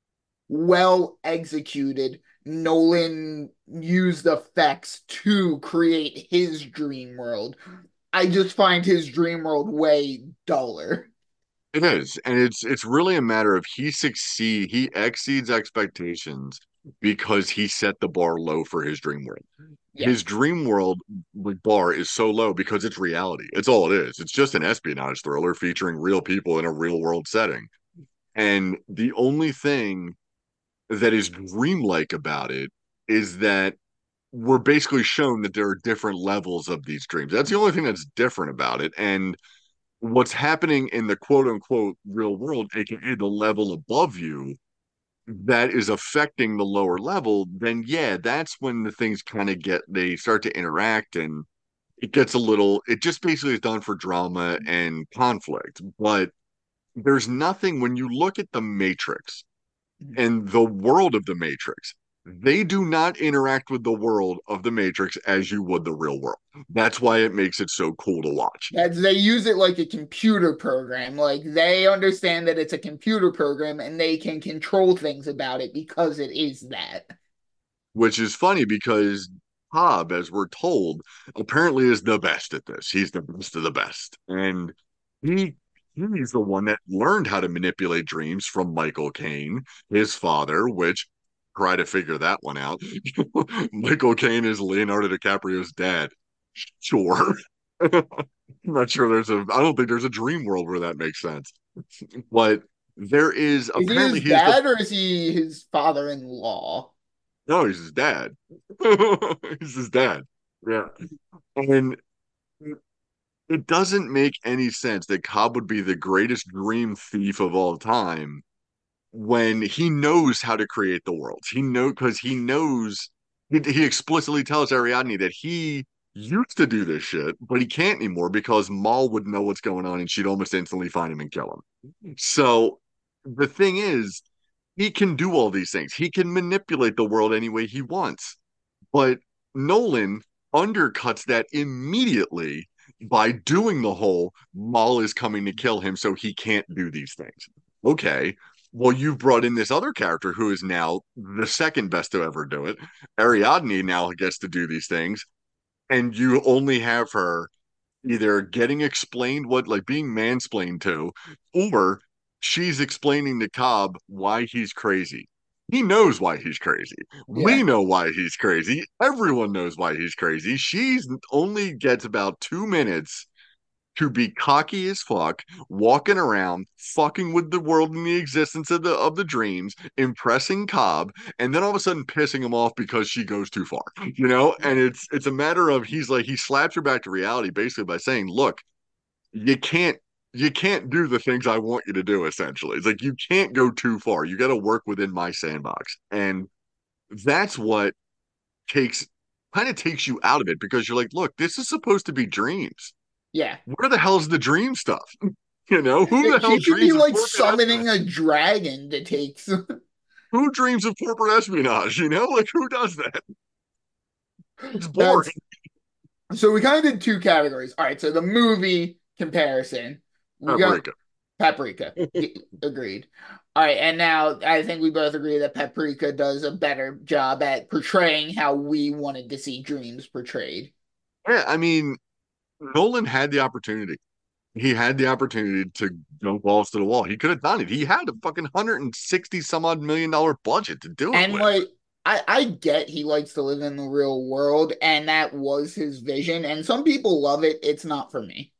well executed Nolan used effects to create his dream world. I just find his dream world way duller. It is, and it's it's really a matter of he succeed he exceeds expectations because he set the bar low for his dream world. Yeah. His dream world like, bar is so low because it's reality. It's all it is. It's just an espionage thriller featuring real people in a real world setting. And the only thing that is dreamlike about it is that we're basically shown that there are different levels of these dreams. That's the only thing that's different about it. And what's happening in the quote unquote real world, aka the level above you, that is affecting the lower level, then yeah, that's when the things kind of get they start to interact and it gets a little it just basically is done for drama and conflict. But there's nothing when you look at the Matrix and the world of the Matrix, they do not interact with the world of the Matrix as you would the real world. That's why it makes it so cool to watch. That's, they use it like a computer program. Like they understand that it's a computer program and they can control things about it because it is that. Which is funny because Hobb, as we're told, apparently is the best at this. He's the best of the best. And he he's the one that learned how to manipulate dreams from Michael Caine, his father, which try to figure that one out. Michael Caine is Leonardo DiCaprio's dad. Sure. I'm not sure there's a I don't think there's a dream world where that makes sense. But There is Is he apparently his he is the dad or is he his father-in-law? no, he's his dad. He's his dad. Yeah. And it doesn't make any sense that Cobb would be the greatest dream thief of all time when he knows how to create the worlds. He know because he knows he, he explicitly tells Ariadne that he used to do this shit, but he can't anymore because Maul would know what's going on and she'd almost instantly find him and kill him. So the thing is, he can do all these things. He can manipulate the world any way he wants. But Nolan undercuts that immediately by doing the whole Maul is coming to kill him, so he can't do these things. Okay, well, you've brought in this other character who is now the second best to ever do it. Ariadne now gets to do these things, and you only have her either getting explained what, like being mansplained to, or she's explaining to Cobb why he's crazy. He knows why he's crazy. We Yeah. know why he's crazy. Everyone knows why he's crazy. She's only gets about two minutes to be cocky as fuck, walking around, fucking with the world and the existence of the of the dreams, impressing Cobb, and then all of a sudden pissing him off because she goes too far. You know, and it's it's a matter of he's like he slaps her back to reality basically by saying, "Look, you can't you can't do the things I want you to do." Essentially, it's like you can't go too far. You got to work within my sandbox, and that's what takes kind of takes you out of it because you're like, "Look, this is supposed to be dreams. Yeah. Where the hell's the dream stuff?" You know, who the hell He should be dreams of like corporate summoning espionage? a dragon to take some. Who dreams of corporate espionage? You know, like who does that? It's boring. That's, so we kind of did two categories. All right, so the movie comparison. We got Paprika. Paprika. Y- Agreed. All right, and now I think we both agree that Paprika does a better job at portraying how we wanted to see dreams portrayed. Yeah, I mean, Nolan had the opportunity. He had the opportunity to go balls to the wall. He could have done it. He had a fucking one hundred sixty some odd million dollar budget to do it And with. like I, I get he likes to live in the real world, and that was his vision. And some people love it. It's not for me.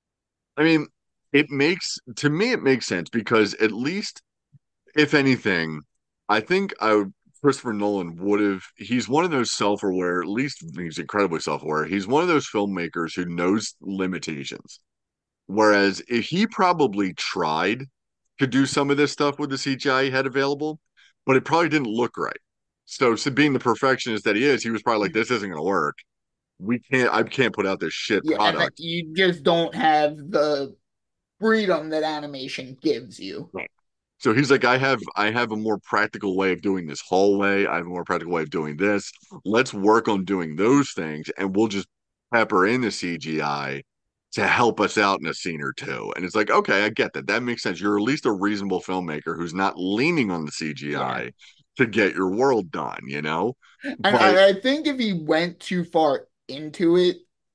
I mean, it makes to me it makes sense because at least if anything, I think I would, Christopher Nolan would have. He's one of those self-aware. At least he's incredibly self-aware. He's one of those filmmakers who knows limitations. Whereas if he probably tried to do some of this stuff with the C G I he had available, but it probably didn't look right. So, so being the perfectionist that he is, he was probably like, "This isn't going to work. We can't. I can't put out this shit Yeah, and that product." you just don't have the freedom that animation gives you. Right. So he's like, I have I have a more practical way of doing this hallway. I have a more practical way of doing this. Let's work on doing those things, and we'll just pepper in the C G I to help us out in a scene or two. And it's like, okay, I get that. That makes sense. You're at least a reasonable filmmaker who's not leaning on the Yeah. C G I to get your world done, you know? And But I, I think if he went too far into it,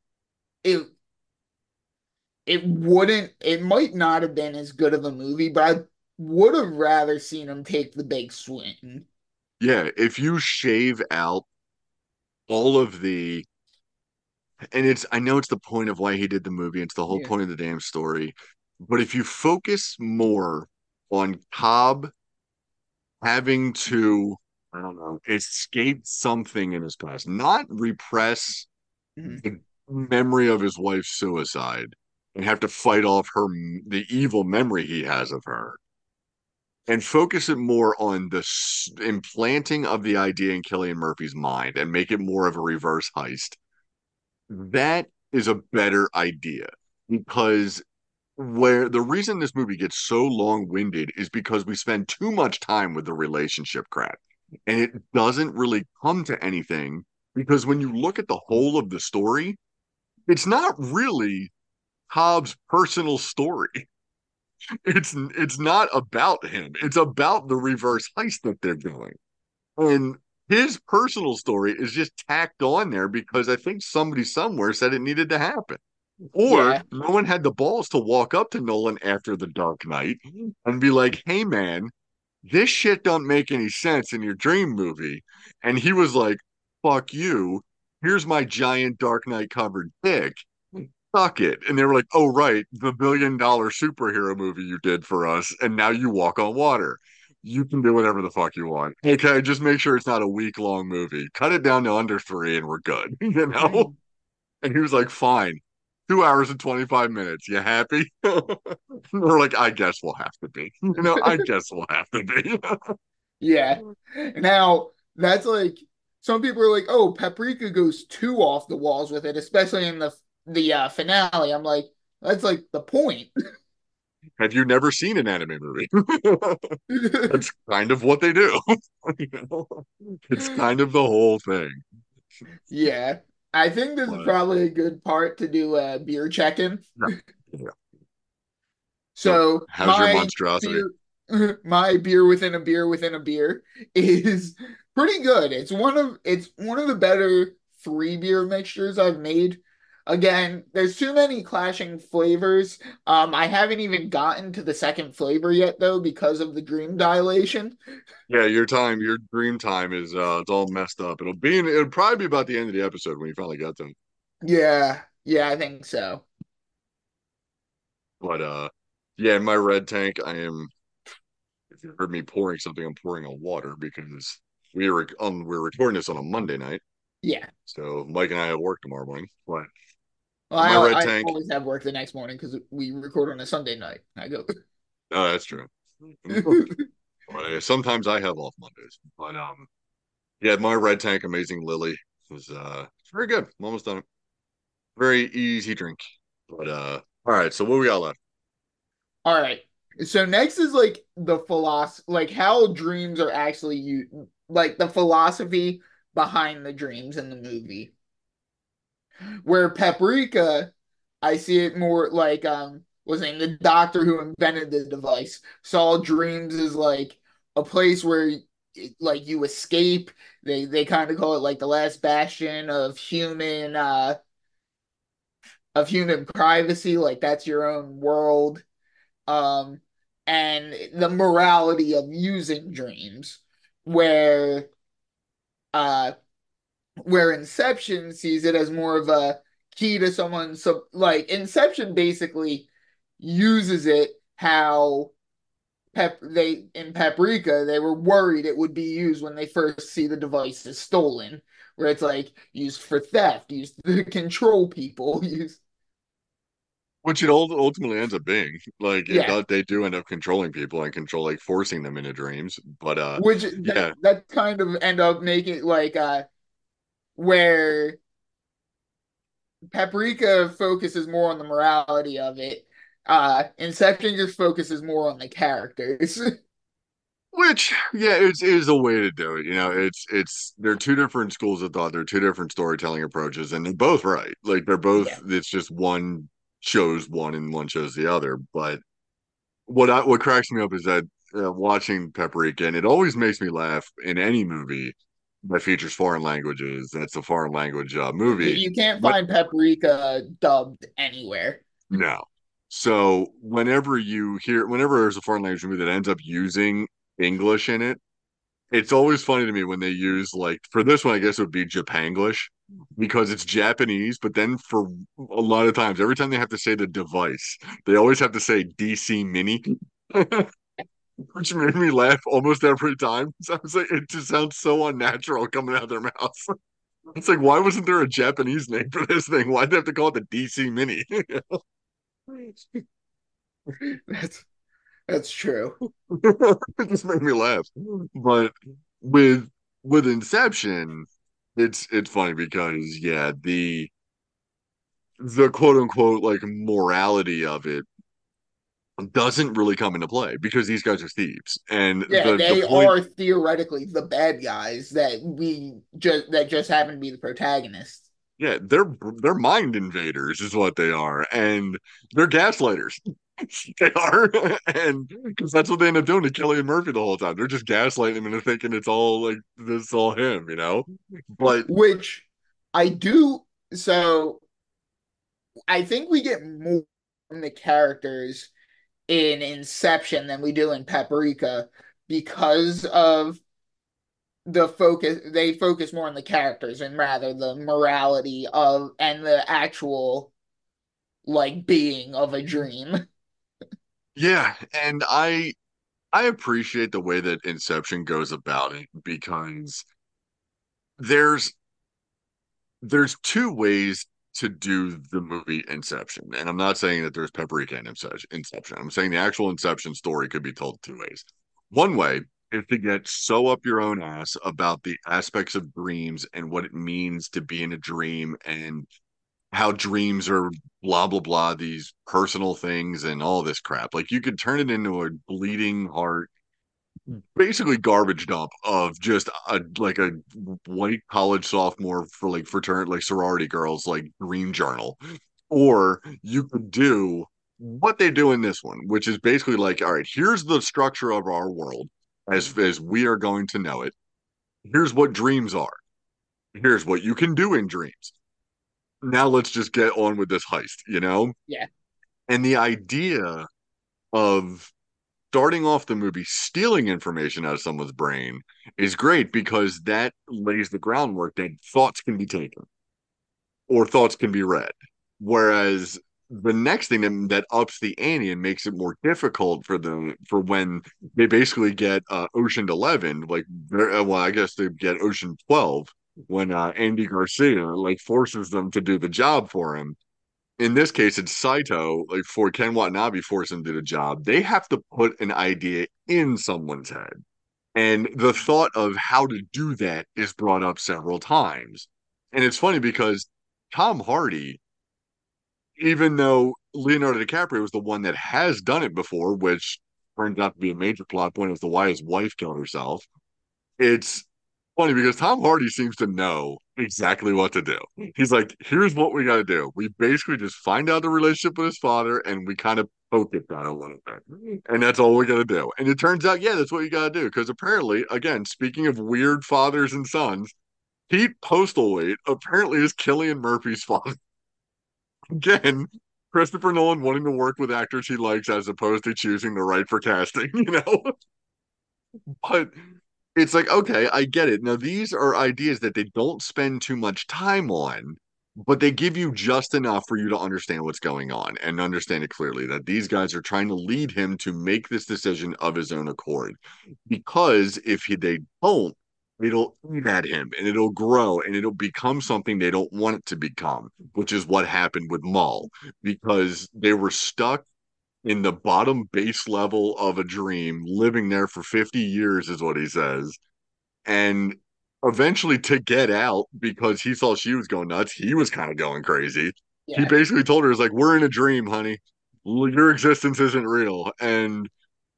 it it wouldn't it might not have been as good of a movie, but I would have rather seen him take the big swing. yeah, if you shave out all of the and it's I know it's the point of why he did the movie, it's the whole Yeah. point of the damn story. But if you focus more on Cobb having to, I don't know, escape something in his past, not repress Mhm. the memory of his wife's suicide and have to fight off her the evil memory he has of her, and focus it more on the s- implanting of the idea in Killian Murphy's mind and make it more of a reverse heist. That is a better idea because where the reason this movie gets so long-winded is because we spend too much time with the relationship crap and it doesn't really come to anything because when you look at the whole of the story, it's not really Hobbs' personal story. It's it's not about him. It's about the reverse heist that they're doing. And his personal story is just tacked on there because I think somebody somewhere said it needed to happen. Or Yeah. no one had the balls to walk up to Nolan after The Dark Knight and be like, "Hey man, this shit don't make any sense in your dream movie." And he was like, "Fuck you. Here's my giant Dark Knight covered dick. suck it. And they were like, oh, right, the billion dollar superhero movie you did for us, and now you walk on water. You can do whatever the fuck you want. Okay, just make sure it's not a week long movie. Cut it down to under three and we're good. You know? And he was like, fine. Two hours and twenty-five minutes. You happy? We're like, I guess we'll have to be. You know, I guess we'll have to be. Yeah. Now, that's like, some people are like, oh, Paprika goes too off the walls with it, especially in the the uh, finale. I'm like, that's like the point. Have you never seen an anime movie? That's kind of what they do. You know? It's kind of the whole thing. Yeah. I think this is But, probably a good part to do a beer check-in. yeah. Yeah. So, how's your my monstrosity? beer, my beer within a beer within a beer is pretty good. It's one of it's one of the better three beer mixtures I've made. Again, there's too many clashing flavors. Um, I haven't even gotten to the second flavor yet, though, because of the dream dilation. Yeah, your time, your dream time is uh it's all messed up. It'll be in, it'll probably be about the end of the episode when you finally get to it. Yeah, yeah, I think so. But uh yeah, in my red tank, I am if you heard me pouring something, I'm pouring on water because we were on we're recording this on a Monday night. Yeah. So Mike and I have work tomorrow morning. But Well, my red I, I tank, always have work the next morning because we record on a Sunday night. I go. oh, that's true. But uh, sometimes I have off Mondays. But um yeah, my red tank amazing lily was uh it's very good. I'm almost done it. Very easy drink. But uh all right, so what we got left? All right. So next is like the philosophy, like how dreams are actually you, like the philosophy behind the dreams in the movie. Where Paprika, I see it more like um was saying the doctor who invented the device saw dreams as like a place where like you escape. They they kind of call it like the last bastion of human uh of human privacy, like that's your own world. Um and the morality of using dreams where uh where Inception sees it as more of a key to someone. So, like, Inception basically uses it how Pep they in Paprika they were worried it would be used when they first see the device is stolen, where it's like used for theft, used to control people, used Which it ul- ultimately ends up being. Like it yeah, does, they do end up controlling people and control like forcing them into dreams. But uh which that yeah, that kind of end up making like uh where Paprika focuses more on the morality of it. Uh, Inception just focuses more on the characters. which yeah, it's is a way to do it. You know, it's it's they're two different schools of thought, they're two different storytelling approaches, and they're both right. Like they're both Yeah. it's just one shows one and one shows the other. But what I what cracks me up is that uh, watching Paprika, and it always makes me laugh in any movie that features foreign languages. That's a foreign language uh, movie. You can't But find Paprika dubbed anywhere. no. So whenever you hear, whenever there's a foreign language movie that ends up using English in it, it's always funny to me when they use like for this one, I guess it would be Japanglish because it's Japanese. But then for a lot of times, every time they have to say the device, they always have to say D C Mini, which made me laugh almost every time. So I was like, it just sounds so unnatural coming out of their mouths. It's like, why wasn't there a Japanese name for this thing? Why'd they have to call it the D C Mini? That's that's true. It just made me laugh. But with with Inception, it's it's funny because yeah, the the quote unquote like morality of it doesn't really come into play because these guys are thieves. And Yeah, the the they point are theoretically the bad guys that we just that just happen to be the protagonists. yeah, they're they're mind invaders is what they are. And they're gaslighters. They are, and because that's what they end up doing to Killian Murphy the whole time. They're just gaslighting him into thinking it's all like this is all him, you know. But Which I do. So I think we get more from the characters in Inception than we do in Paprika because of the focus. They focus more on the characters and rather the morality of and the actual like being of a dream. Yeah, and I I appreciate the way that Inception goes about it because there's there's two ways to do the movie Inception. And I'm not saying that there's Paprika in Inception. I'm saying the actual Inception story could be told two ways. One way is to get so up your own ass about the aspects of dreams and what it means to be in a dream and how dreams are blah blah blah, these personal things and all this crap. Like you could turn it into a bleeding heart, basically garbage dump of just a like a white college sophomore for like fraternity, like sorority girls, like dream journal. Or you could do what they do in this one, which is basically like, all right, here's the structure of our world as as we are going to know it. Here's what dreams are. Here's what you can do in dreams. Now let's just get on with this heist, you know? Yeah. And the idea of starting off the movie stealing information out of someone's brain is great because that lays the groundwork that thoughts can be taken or thoughts can be read. Whereas the next thing that, that ups the ante and makes it more difficult for them for when they basically get uh, Ocean eleven, like well, I guess they get Ocean twelve when uh, Andy Garcia like forces them to do the job for him. In this case, it's Saito, like for Ken Watanabe forcing him to do the job. They have to put an idea in someone's head. And the thought of how to do that is brought up several times. And it's funny because Tom Hardy, even though Leonardo DiCaprio was the one that has done it before, which turns out to be a major plot point as to why his wife killed herself, it's funny because Tom Hardy seems to know exactly what to do. He's like, here's what we got to do. We basically just find out the relationship with his father and we kind of poke it down a little bit. And that's all we got to do. And it turns out, yeah, that's what you got to do. Because apparently, again, speaking of weird fathers and sons, Pete Postlewaite apparently is Cillian Murphy's father. Again, Christopher Nolan wanting to work with actors he likes as opposed to choosing the right for casting, you know? But it's like, okay, I get it. Now, these are ideas that they don't spend too much time on, but they give you just enough for you to understand what's going on and understand it clearly that these guys are trying to lead him to make this decision of his own accord. Because if he, they don't, it'll eat at him and it'll grow and it'll become something they don't want it to become, which is what happened with Maul, because they were stuck in the bottom base level of a dream, living there for fifty years, is what he says. And eventually, to get out, because he saw she was going nuts, he was kind of going crazy. Yeah. He basically told her, "It's like, we're in a dream, honey. Your existence isn't real." And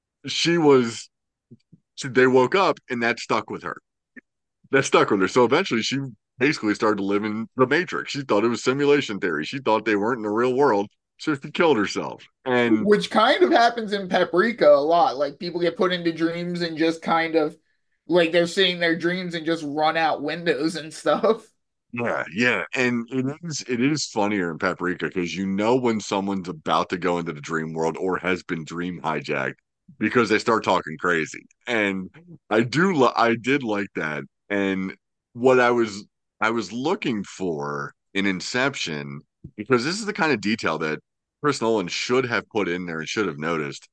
she was, they woke up, and that stuck with her. That stuck with her. So eventually, she basically started to live in the Matrix. She thought it was simulation theory. She thought they weren't in the real world. So she killed herself. And which kind of happens in Paprika a lot. Like people get put into dreams and just kind of like they're seeing their dreams and just run out windows and stuff. yeah, yeah. And it is it is funnier in Paprika because you know when someone's about to go into the dream world or has been dream hijacked because they start talking crazy. And I do li- I did like that. And what I was I was looking for in Inception, because this is the kind of detail that Chris Nolan should have put in there and should have noticed.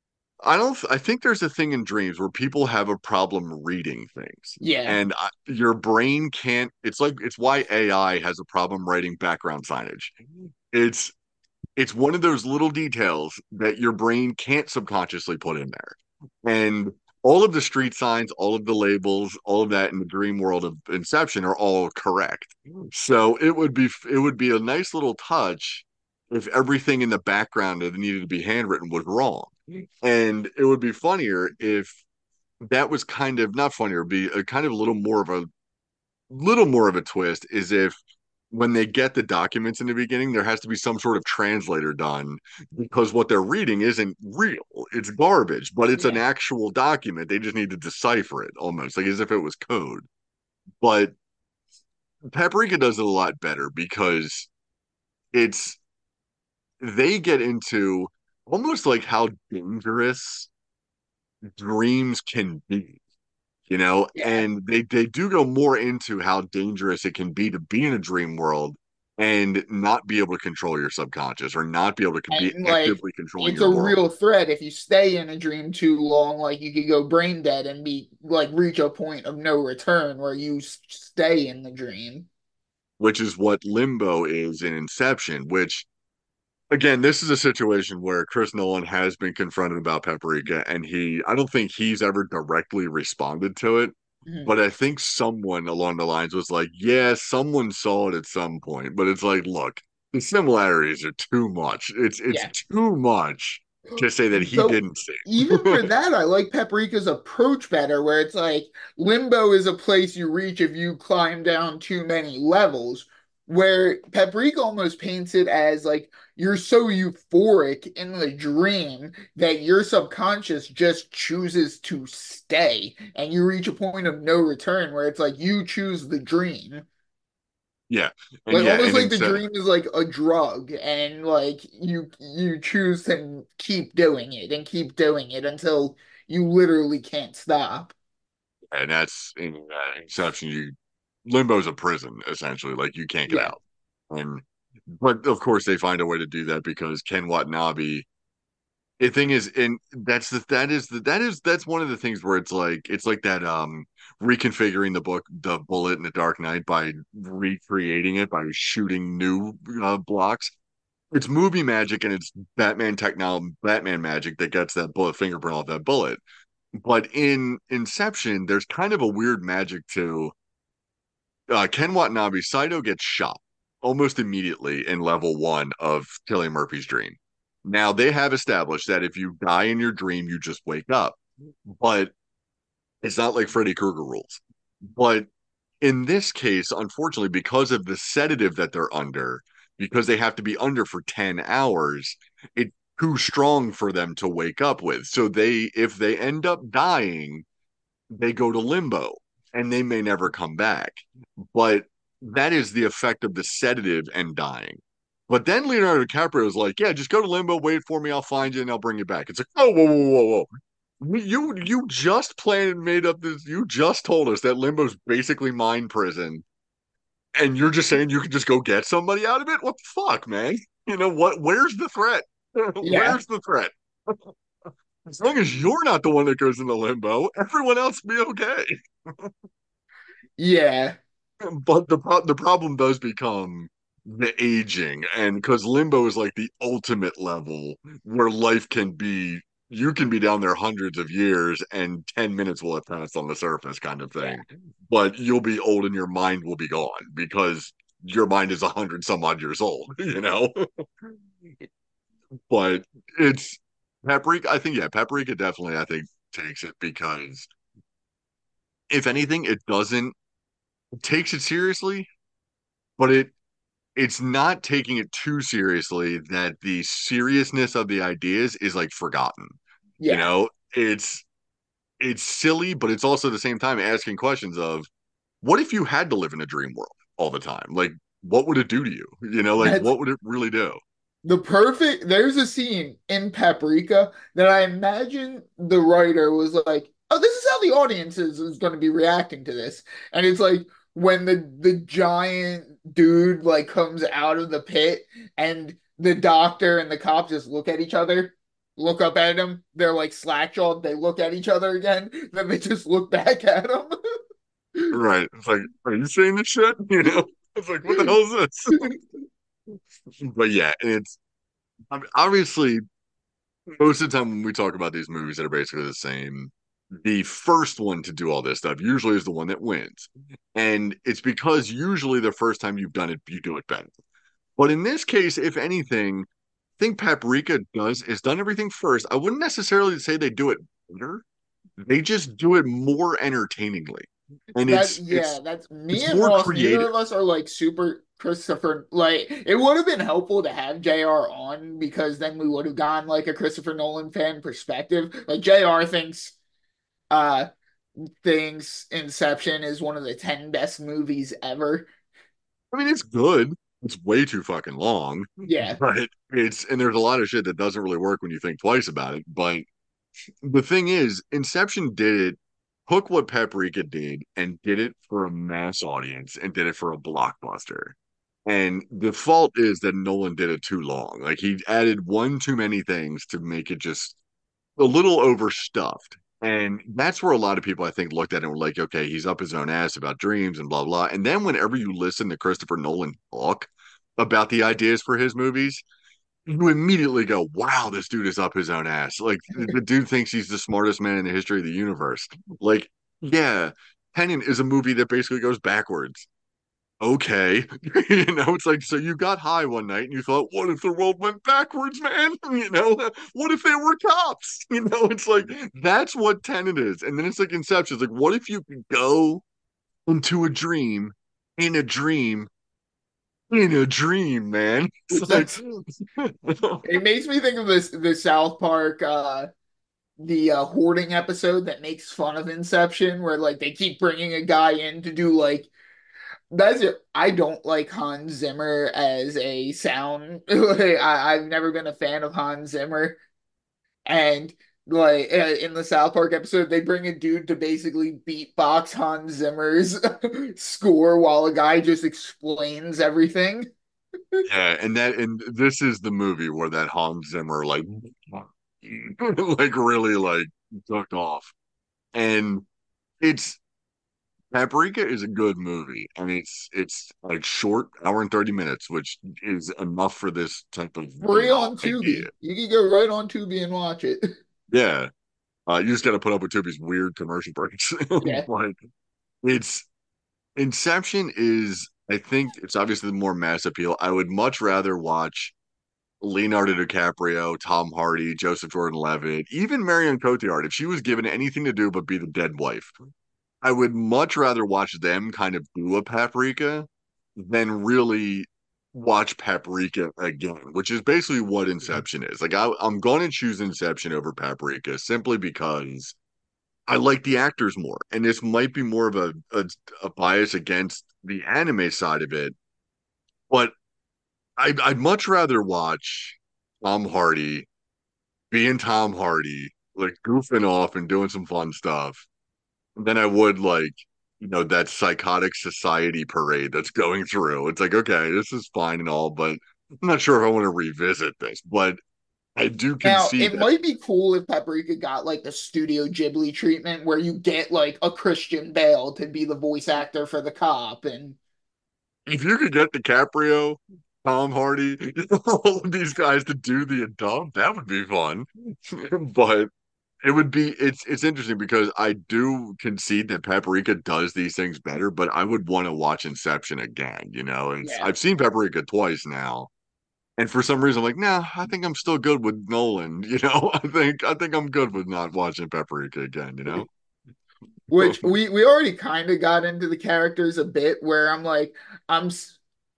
I don't. I think there's a thing in dreams where people have a problem reading things, Yeah. and I, your brain can't. It's like it's why A I has a problem writing background signage. It's it's one of those little details that your brain can't subconsciously put in there, and all of the street signs, all of the labels, all of that in the dream world of Inception are all correct. So it would be it would be a nice little touch if everything in the background that needed to be handwritten was wrong. And it would be funnier if that was kind of not funnier, be a kind of a little more of a little more of a twist is if when they get the documents in the beginning, there has to be some sort of translator done because what they're reading isn't real. It's garbage, but it's yeah. an actual document. They just need to decipher it almost like as if it was code. But Paprika does it a lot better because it's they get into almost like how dangerous dreams can be, you know, yeah. and they, they do go more into how dangerous it can be to be in a dream world and not be able to control your subconscious or not be able to be And like actively controlling it's your a world. real threat if you stay in a dream too long. Like you could go brain dead and be like reach a point of no return where you s- stay in the dream. Which is what limbo is in Inception, which again, this is a situation where Chris Nolan has been confronted about Paprika, and he, I don't think he's ever directly responded to it, Mhm. but I think someone along the lines was like, yeah, someone saw it at some point, but it's like, look, the similarities are too much. It's it's Yeah. too much to say that he So didn't see even for it. that, I like Paprika's approach better, where it's like limbo is a place you reach if you climb down too many levels. Where Paprika almost paints it as like you're so euphoric in the dream that your subconscious just chooses to stay, and you reach a point of no return where it's like you choose the dream. Yeah, and Like yeah, almost and like the Ince- dream is like a drug, and like you you choose to keep doing it and keep doing it until you literally can't stop. and that's in uh, Inception. You limbo's a prison essentially, like you can't get Yeah, out. And but of course they find a way to do that because Ken Watanabe. The thing is, and that's the that is the that is that's one of the things where it's like it's like that um reconfiguring the book the bullet in the Dark Knight by recreating it by shooting new uh, blocks. It's movie magic and it's Batman technology, Batman magic that gets that bullet fingerprint off that bullet. But in Inception, there's kind of a weird magic to uh, Ken Watanabe. Saito gets shot almost immediately in level one of Cillian Murphy's dream. Now they have established that if you die in your dream, you just wake up, but it's not like Freddy Krueger rules. But in this case, unfortunately, because of the sedative that they're under, because they have to be under for ten hours, it's too strong for them to wake up with. So they, if they end up dying, they go to limbo and they may never come back. But that is the effect of the sedative and dying. But then Leonardo DiCaprio is like, yeah, just go to limbo, wait for me, I'll find you and I'll bring you back. It's like, oh, whoa, whoa, whoa, whoa. You you just planned and made up this. You just told us that limbo's basically mind prison, and you're just saying you can just go get somebody out of it. What the fuck, man? You know what? Where's the threat? yeah, Where's the threat? As long as you're not the one that goes into limbo, everyone else be okay. yeah. But the pro- the problem does become the aging, and because limbo is like the ultimate level where life can be, you can be down there hundreds of years, and ten minutes will have passed on the surface, kind of Yeah. thing. But you'll be old, and your mind will be gone because your mind is a hundred some odd years old, you know. But it's Paprika. I think yeah, Paprika definitely I think takes it because if anything, it doesn't it takes it seriously, but it it's not taking it too seriously that the seriousness of the ideas is like forgotten. You Yeah. know, it's it's silly, but it's also at the same time asking questions of what if you had to live in a dream world all the time? Like, what would it do to you? You know, like That's what would it really do? the perfect. There's a scene in Paprika that I imagine the writer was like, "Oh, this is how the audience is, is going to be reacting to this," and it's like when the the giant dude like comes out of the pit, and the doctor and the cop just look at each other, look up at him. They're like slack-jawed. They look at each other again, then they just look back at Right. It's like, are you saying this shit? You know? It's like, what the hell is this? him. But yeah, and it's I mean, obviously most of the time when we talk about these movies that are basically the same, the first one to do all this stuff usually is the one that wins. And it's because usually the first time you've done it, you do it better. But in this case, if anything, I think Paprika does is done everything first. I wouldn't necessarily say they do it better. They just do it more entertainingly. And That it's yeah, it's that's me it's and more Ross. Neither creative. of us are like super Christopher. Like it would have been helpful to have J R on because then we would have gotten like a Christopher Nolan fan perspective. Like J R thinks uh thinks Inception is one of the ten best movies ever. I mean, it's good. It's way too fucking long, Yeah. but it's and there's a lot of shit that doesn't really work when you think twice about it. But the thing is, Inception did it, took what Paprika did and did it for a mass audience and did it for a blockbuster. And the fault is that Nolan did it too long. Like he added one too many things to make it just a little overstuffed. And that's where a lot of people, I think, looked at it and were like, okay, he's up his own ass about dreams and blah, blah. And then whenever you listen to Christopher Nolan talk about the ideas for his movies, you immediately go, wow, this dude is up his own ass. Like, the dude thinks he's the smartest man in the history of the universe. Like, yeah, Tenet is a movie that basically goes backwards. Okay. You know, it's like, so you got high one night and you thought, what if the world went backwards, man? You know, what if there were cops? You know, it's like, that's what Tenet is. And then it's like Inception. It's like, what if you could go into a dream, in a dream, in a dream, man? It's like, It makes me think of this the South Park uh the uh, hoarding episode that makes fun of Inception, where like they keep bringing a guy in to do like that's it. I don't like Hans Zimmer as a sound. Like, I, I've never been a fan of Hans Zimmer, and like uh, in the South Park episode, they bring a dude to basically beatbox Hans Zimmer's score while a guy just explains everything. yeah, and that and this is the movie where that Hans Zimmer like like really like took off. And it's Paprika is a good movie. I mean, it's it's like short, hour and thirty minutes, which is enough for this type of, you Free know, on idea. Tubi. You can go right on Tubi and watch it. Yeah. Uh, you just got to put up with Tubi's weird commercial breaks. Yeah. Like it's Inception is, I think it's obviously the more mass appeal. I would much rather watch Leonardo DiCaprio, Tom Hardy, Joseph Gordon-Levitt, even Marion Cotillard, if she was given anything to do but be the dead wife. I would much rather watch them kind of do a Paprika than really watch Paprika again, which is basically what Inception is. Like I, I'm going to choose Inception over Paprika simply because I like the actors more, and this might be more of a, a, a bias against the anime side of it, but I'd, I'd much rather watch Tom Hardy being Tom Hardy, like goofing off and doing some fun stuff than I would like, you know, that psychotic society parade that's going through. It's like, okay, this is fine and all, but I'm not sure if I want to revisit this. But I do Now, concede it that might be cool if Paprika got like the Studio Ghibli treatment where you get like a Christian Bale to be the voice actor for the cop and if you could get DiCaprio, Tom Hardy, all of these guys to do the adult, that would be fun. But it would be it's it's interesting because I do concede that Paprika does these things better, but I would want to watch Inception again, you know. And yeah. I've seen Paprika twice now. And for some reason I'm like, no, nah, I think I'm still good with Nolan, you know. I think I think I'm good with not watching Paprika again, you know. Which we we already kind of got into the characters a bit where I'm like I'm s-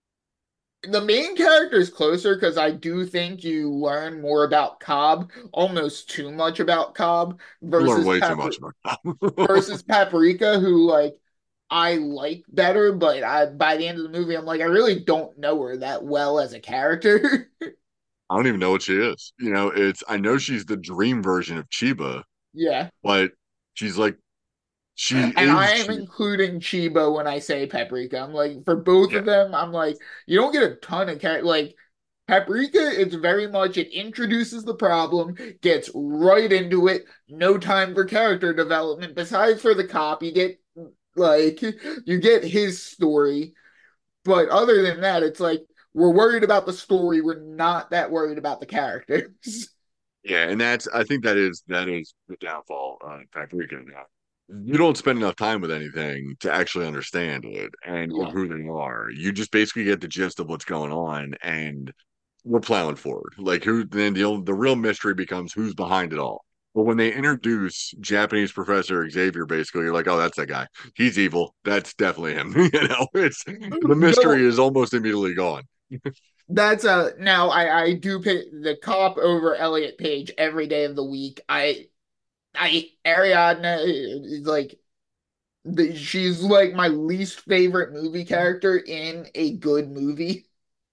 the main character is closer because I do think you learn more about Cobb, almost too much about Cobb I learn versus way too Papri much about that. versus Paprika, who like I like better, but I by the end of the movie, I'm like, I really don't know her that well as a character. I don't even know what she is. You know, it's I know she's the dream version of Chiba, Yeah. but she's like she And I is am she. including Chiba when I say Paprika. I'm like, for both Yeah. of them, I'm like, you don't get a ton of character. Like, Paprika, it's very much, it introduces the problem, gets right into it, no time for character development. Besides for the cop, you get, like, you get his story. But other than that, it's like, we're worried about the story. We're not that worried about the characters. Yeah, and that's I think that is that is the downfall on Paprika now. You don't spend enough time with anything to actually understand it and or Yeah. who they are. You just basically get the gist of what's going on, and we're plowing forward. Like who then the the real mystery becomes who's behind it all. But when they introduce Japanese Professor Xavier, basically, you're like, oh, that's that guy. He's evil. That's definitely him. You know, it's the mystery No, is almost immediately gone. that's uh now I I do pick the cop over Elliot Page every day of the week. I I Ariadne is like the, she's like my least favorite movie character in a good movie.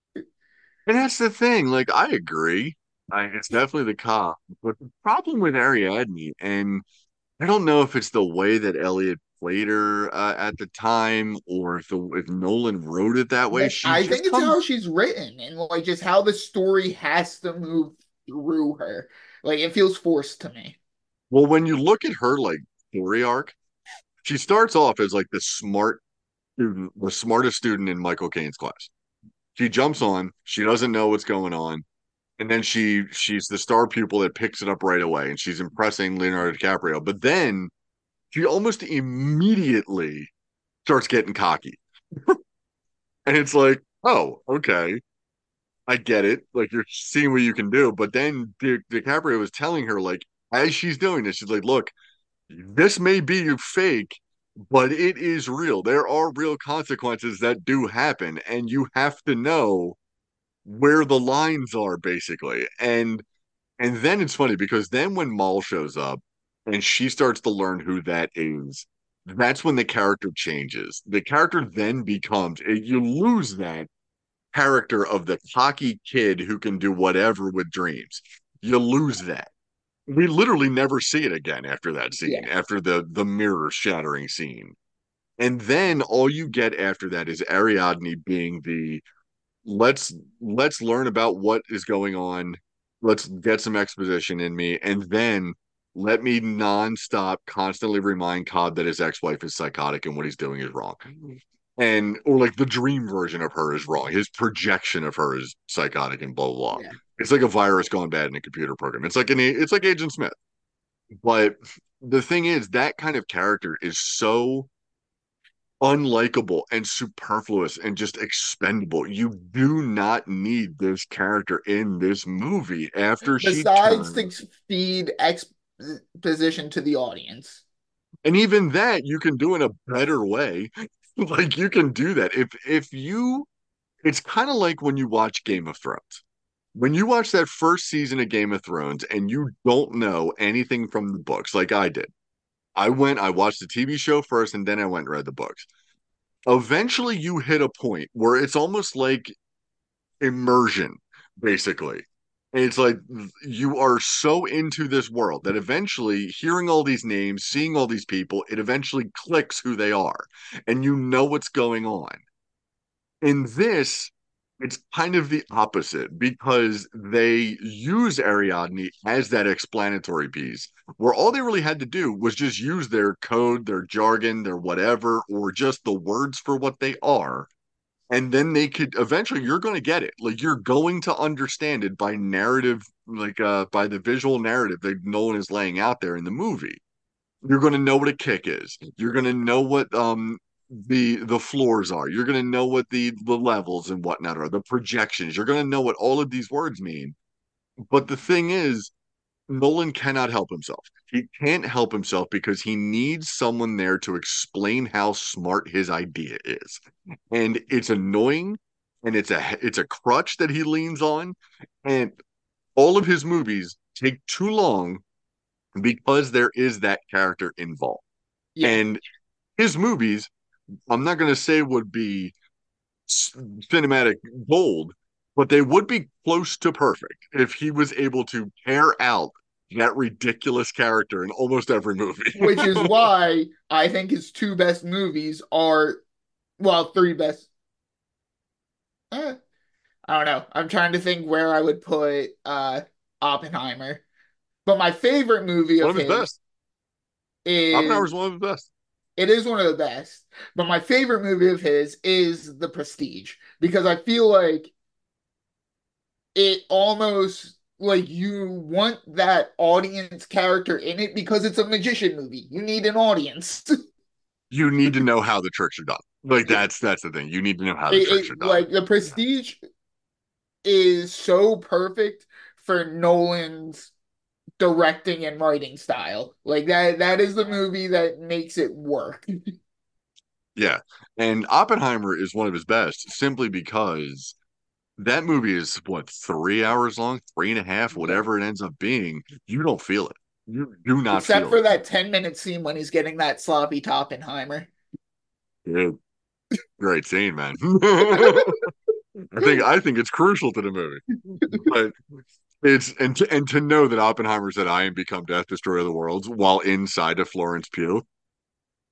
And that's the thing. Like, I agree. I, it's definitely the cop. But the problem with Ariadne, and I don't know if it's the way that Elliot played her uh, at the time, or if the if Nolan wrote it that way. Like, She I just think it's comes. how she's written and like just how the story has to move through her. Like it feels forced to me. Well, when you look at her like story arc, she starts off as like the smart student, the smartest student in Michael Caine's class. She jumps on, she doesn't know what's going on, and then she she's the star pupil that picks it up right away, and she's impressing Leonardo DiCaprio. But then she almost immediately starts getting cocky. And it's like, oh, okay, I get it. Like you're seeing what you can do. But then Di- DiCaprio was telling her, like, as she's doing this, she's like, look, this may be fake, but it is real. There are real consequences that do happen, and you have to know where the lines are, basically. And and then it's funny because then when Maul shows up and she starts to learn who that is, that's when the character changes. The character then becomes you lose that character of the cocky kid who can do whatever with dreams. You lose that. We literally never see it again after that scene, Yeah. after the the mirror shattering scene. And then all you get after that is Ariadne being the let's let's learn about what is going on. Let's get some exposition in me, and then let me nonstop constantly remind Cobb that his ex-wife is psychotic and what he's doing is wrong. And or like the dream version of her is wrong. His projection of her is psychotic and blah blah blah. Yeah. It's like a virus gone bad in a computer program. It's like an it's like Agent Smith. But the thing is, that kind of character is so unlikable and superfluous and just expendable. You do not need this character in this movie after she Besides to turns. feed exposition to the audience. And even that you can do in a better way. Like you can do that. If if you it's kind of like when you watch Game of Thrones. When you watch that first season of Game of Thrones and you don't know anything from the books, like I did. I went, I watched the T V show first, and then I went and read the books. Eventually, you hit a point where it's almost like immersion, basically. And it's like you are so into this world that eventually, hearing all these names, seeing all these people, it eventually clicks who they are, and you know what's going on. In this, it's kind of the opposite because they use Ariadne as that explanatory piece where all they really had to do was just use their code, their jargon, their whatever, or just the words for what they are. And then they could eventually you're going to get it. Like you're going to understand it by narrative, like uh by the visual narrative that Nolan is laying out there in the movie. You're going to know what a kick is. You're going to know what um the the floors are. You're going to know what the the levels and whatnot are. The projections. You're going to know what all of these words mean. But the thing is, Nolan cannot help himself. He can't help himself because he needs someone there to explain how smart his idea is. And it's annoying and it's a it's a crutch that he leans on. And all of his movies take too long because there is that character involved. Yeah. And his movies, I'm not going to say would be cinematic gold, but they would be close to perfect if he was able to pair out that ridiculous character in almost every movie. Which is why I think his two best movies are, well, three best. Eh, I don't know. I'm trying to think where I would put uh, Oppenheimer. But my favorite movie One of of his his best. is Oppenheimer's one of his best. it is one of the best. But my favorite movie of his is The Prestige because I feel like it almost like you want that audience character in it because it's a magician movie. You need an audience. You need to know how the tricks are done. Like that's that's the thing. You need to know how the It- tricks it- are done. like The Prestige is so perfect for Nolan's directing and writing style. Like that that is the movie that makes it work. Yeah. And Oppenheimer is one of his best simply because that movie is what, three hours long, three and a half, whatever it ends up being. You don't feel it. You do not Except feel for it. that ten minute scene when he's getting that sloppy Oppenheimer. Yeah. Great scene, man. I think I think it's crucial to the movie. But it's and to, and to know that Oppenheimer said, "I am become death, destroyer of the worlds," while inside of Florence Pugh.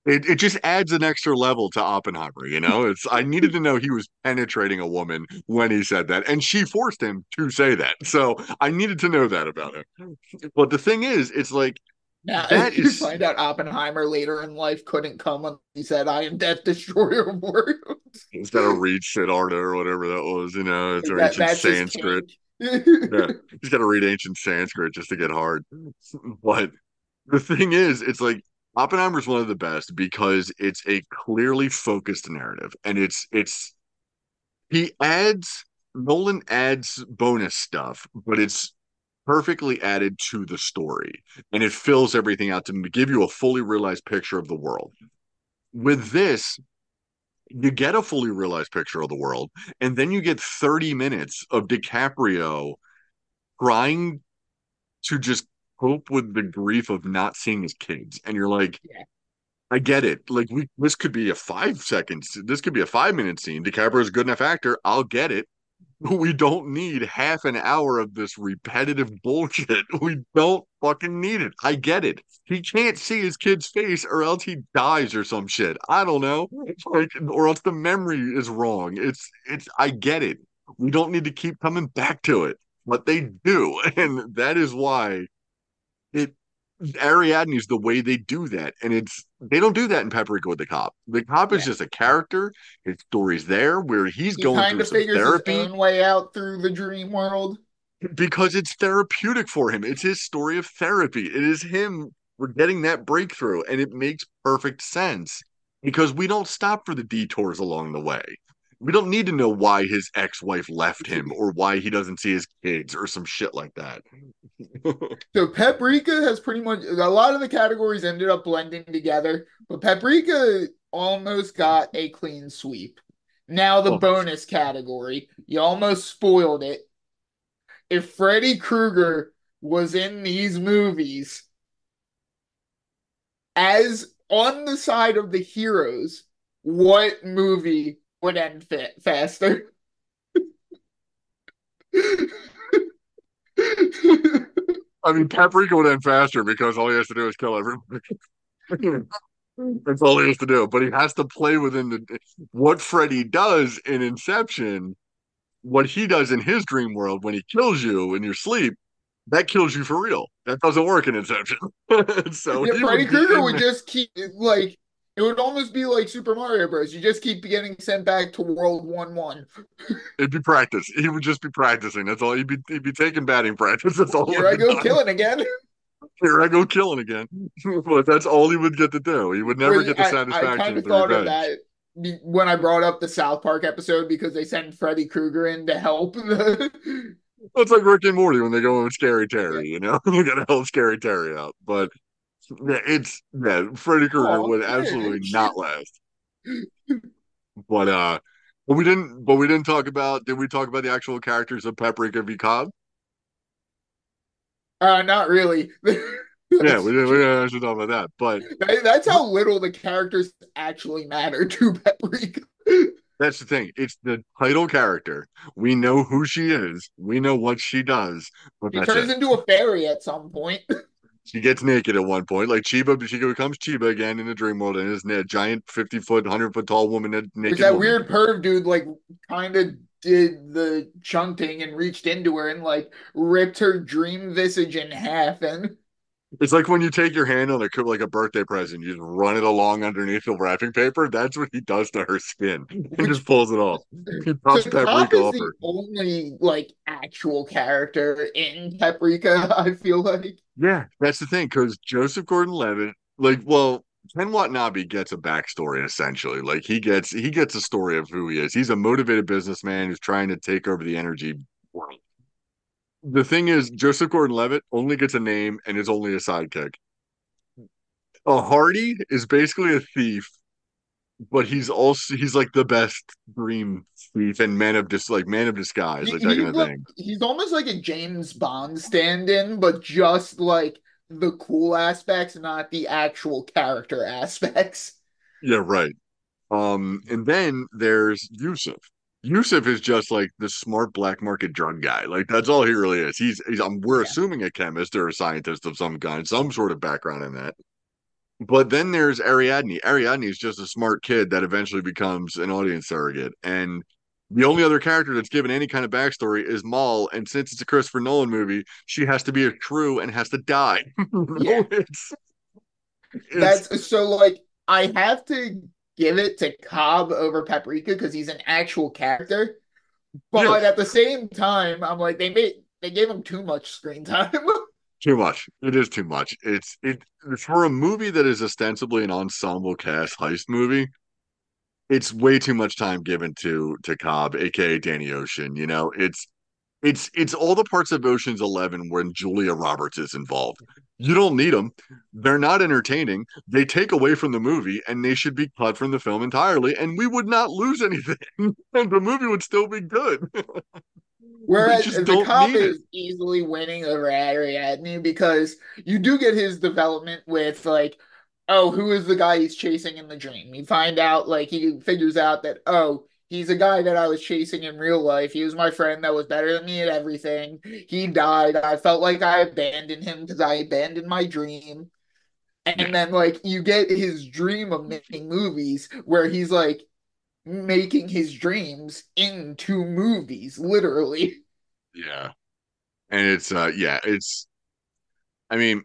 It it just adds an extra level to Oppenheimer, you know? It's I needed to know he was penetrating a woman when he said that, and she forced him to say that. So I needed to know that about him. But the thing is, it's like Now, that you is find out Oppenheimer later in life couldn't come when he said, "I am death, destroyer of worlds." he's got to read Siddhartha or whatever that was, you know, it's or That, ancient that's his Sanskrit. kink. Yeah, he's got to read ancient Sanskrit just to get hard. But the thing is, it's like Oppenheimer's one of the best because it's a clearly focused narrative, and it's it's he adds Nolan adds bonus stuff, but it's perfectly added to the story, and it fills everything out to give you a fully realized picture of the world. With this, you get a fully realized picture of the world, and then you get thirty minutes of DiCaprio trying to just cope with the grief of not seeing his kids. And you're like, Yeah. I get it. Like we this could be a five seconds, this could be a five minute scene. DiCaprio's a good enough actor. I'll get it. We don't need half an hour of this repetitive bullshit. We don't fucking need it. I get it. He can't see his kid's face or else he dies or some shit. I don't know. It's like, or else the memory is wrong. It's it's I get it. We don't need to keep coming back to it. But they do. And that is why it Ariadne's the way they do that. And it's they don't do that in Paprika with the cop. The cop is Yeah. just a character. His story's there where he's He going kind through of some figures therapy his own way out through the dream world. because it's therapeutic for him. It's his story of therapy. It is him. We're getting that breakthrough, and it makes perfect sense because we don't stop for the detours along the way. We don't need to know why his ex-wife left him or why he doesn't see his kids or some shit like that. So Paprika has pretty much a lot of the categories ended up blending together, but Paprika almost got a clean sweep. Now the Almost. bonus category, you almost spoiled it. If Freddy Krueger was in these movies as on the side of the heroes, what movie would end fa- faster? I mean, Paprika would end faster because all he has to do is kill everybody. That's all he has to do. But he has to play within the what Freddy does in Inception, what he does in his dream world when he kills you in your sleep, that kills you for real. That doesn't work in Inception. So Yeah, he Freddy would be Krueger in would there. just keep like it would almost be like Super Mario Bros. You just keep getting sent back to World One One. It'd be practice. He would just be practicing. That's all. He'd be he'd be taking batting practice. That's all. Here would I be go done. killing again. Here I go killing again. But that's all he would get to do. He would never Which get the I, I satisfaction kind of of the thought of revenge. that be- when I brought up the South Park episode because they sent Freddy Krueger in to help. The... Well, it's like Rick and Morty when they go in with Scary Terry, you know? You gotta help Scary Terry out. But yeah, it's yeah, Freddy Krueger Aw, would absolutely bitch. not last. But uh but we didn't but we didn't talk about did we talk about the actual characters of Paprika v. Cobb? Uh, not really. Yeah, we didn't we didn't actually talk about that. But That- That's how little the characters actually matter to Paprika. that's the thing. It's the title character. We know who she is. We know what she does. But He that's turns it. into a fairy at some point. She gets naked at one point, like Chiba. She becomes Chiba again in the dream world, and is a giant, fifty foot, hundred foot tall woman, a naked There's that woman. weird perv dude, like, kind of did the chunting and reached into her and, like, ripped her dream visage in half. And It's like when you take your hand on a co- like a birthday present, you just run it along underneath the wrapping paper. That's what he does to her skin. He Which- just pulls it off. He pops the cop paprika is off the her. only, like, actual character in Paprika, I feel like. Yeah, that's the thing. Because Joseph Gordon-Levitt, like, well, Ken Watanabe gets a backstory essentially. Like he gets he gets a story of who he is. He's a motivated businessman who's trying to take over the energy world. The thing is, Joseph Gordon-Levitt only gets a name and is only a sidekick. A Hardy is basically a thief, but he's also he's like the best dream thief and man of dis like man of disguise, He- like that he's, kind of like- thing. he's almost like a James Bond stand-in, but just, like, the cool aspects, not the actual character aspects. Yeah, right. Um, and then there's Yusuf. Yusuf is just like the smart black market drug guy. Like that's all he really is. He's, he's um, we're Yeah. assuming a chemist or a scientist of some kind, some sort of background in that. But then there's Ariadne. Ariadne is just a smart kid that eventually becomes an audience surrogate. And the only other character that's given any kind of backstory is Maul. And since it's a Christopher Nolan movie, she has to be a shrew and has to die. Yeah. it's, it's, That's so like I have to give it to Cobb over Paprika because he's an actual character. But Yes. at the same time, I'm like they made they gave him too much screen time. Too much. It is too much. It's it for a movie that is ostensibly an ensemble cast heist movie. It's way too much time given to to Cobb, aka Danny Ocean. You know, it's it's it's all the parts of Ocean's Eleven when Julia Roberts is involved. You don't need them. They're not entertaining. They take away from the movie, and they should be cut from the film entirely. And we would not lose anything, and the movie would still be good. We Whereas just the don't cop need it. is easily winning over Ariadne because you do get his development with like, oh, who is the guy he's chasing in the dream? You find out like he figures out that oh, he's a guy that I was chasing in real life. He was my friend that was better than me at everything. He died. I felt like I abandoned him because I abandoned my dream. Yeah, And then like you get his dream of making movies where he's like making his dreams into movies, literally. yeah, and it's uh, yeah, it's. I mean,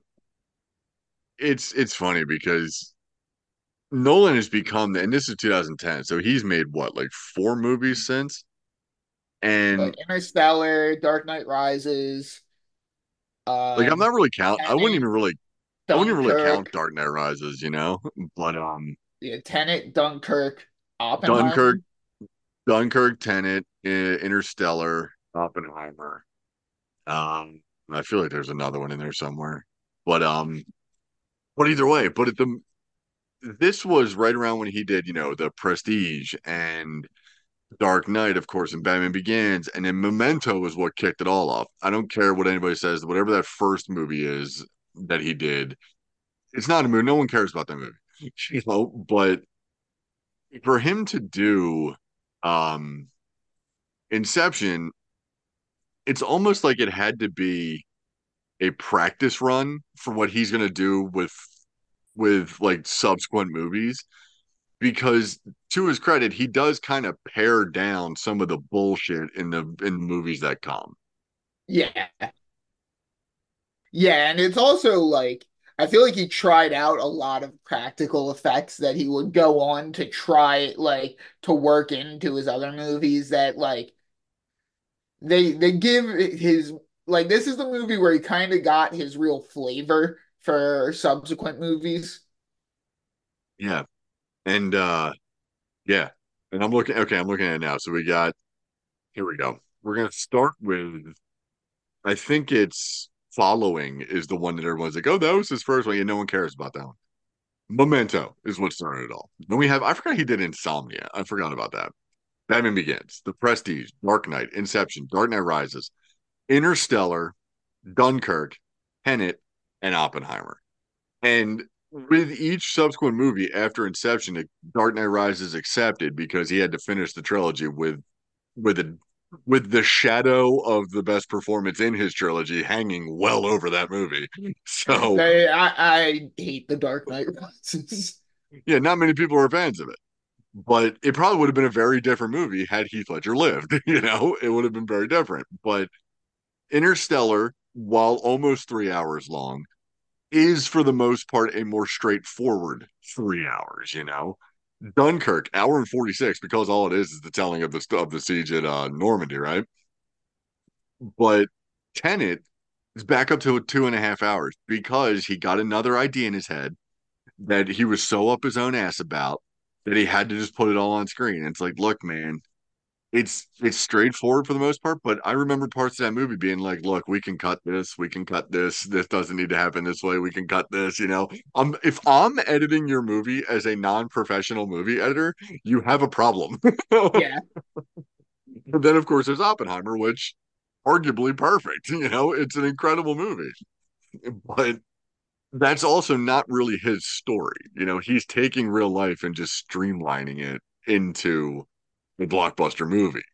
it's it's funny because Nolan has become, and this is two thousand ten, so he's made what, like four movies since? Like And Interstellar, Dark Knight Rises, like I'm um, not really count I wouldn't Tenet, even really I wouldn't even really count Dunkirk, Dark Knight Rises, you know? But um yeah, Tenet, Dunkirk, Dunkirk, Oppenheimer. Dunkirk, Tenet, I- Interstellar, Oppenheimer. Um I feel like there's another one in there somewhere. But um but either way, but at the this was right around when he did, you know, The Prestige and Dark Knight, of course, and Batman Begins, and then Memento was what kicked it all off. I don't care what anybody says, whatever that first movie is that he did, it's not a movie. No one cares about that movie, you know. But for him to do um Inception, it's almost like it had to be a practice run for what he's gonna do with with like subsequent movies because to his credit, he does kind of pare down some of the bullshit in the in movies that come. Yeah, yeah, and it's also like I feel like he tried out a lot of practical effects that he would go on to try like to work into his other movies that like they they give his like this is the movie where he kind of got his real flavor for subsequent movies. Yeah. And uh yeah. And I'm looking okay, I'm looking at it now. So we got here we go. We're gonna start with I think it's Following is the one that everyone's like, oh, that was his first one. Yeah, no one cares about that one. Memento is what started it all. Then we have I forgot he did Insomnia. I forgot about that. Batman Begins, The Prestige, Dark Knight, Inception, Dark Knight Rises, Interstellar, Dunkirk, Tenet, and Oppenheimer. And with each subsequent movie after Inception, Dark Knight Rises accepted because he had to finish the trilogy with with a with the shadow of the best performance in his trilogy hanging well over that movie. So They, I, I hate the Dark Knight Rises. yeah, not many people are fans of it. But it probably would have been a very different movie had Heath Ledger lived. You know, it would have been very different. But Interstellar, while almost three hours long, is for the most part a more straightforward three hours. You know, Dunkirk, hour and forty six, because all it is is the telling of the of the siege at uh, Normandy, right? But Tenet is back up to two and a half hours because he got another idea in his head that he was so up his own ass about that he had to just put it all on screen. And it's like, look, man, it's it's straightforward for the most part, but I remember parts of that movie being like, look, we can cut this, we can cut this, this doesn't need to happen this way, we can cut this, you know. Um if I'm editing your movie as a non-professional movie editor, you have a problem. Yeah, And then of course there's Oppenheimer, which arguably perfect, you know, it's an incredible movie. But that's also not really his story. You know, he's taking real life and just streamlining it into a blockbuster movie.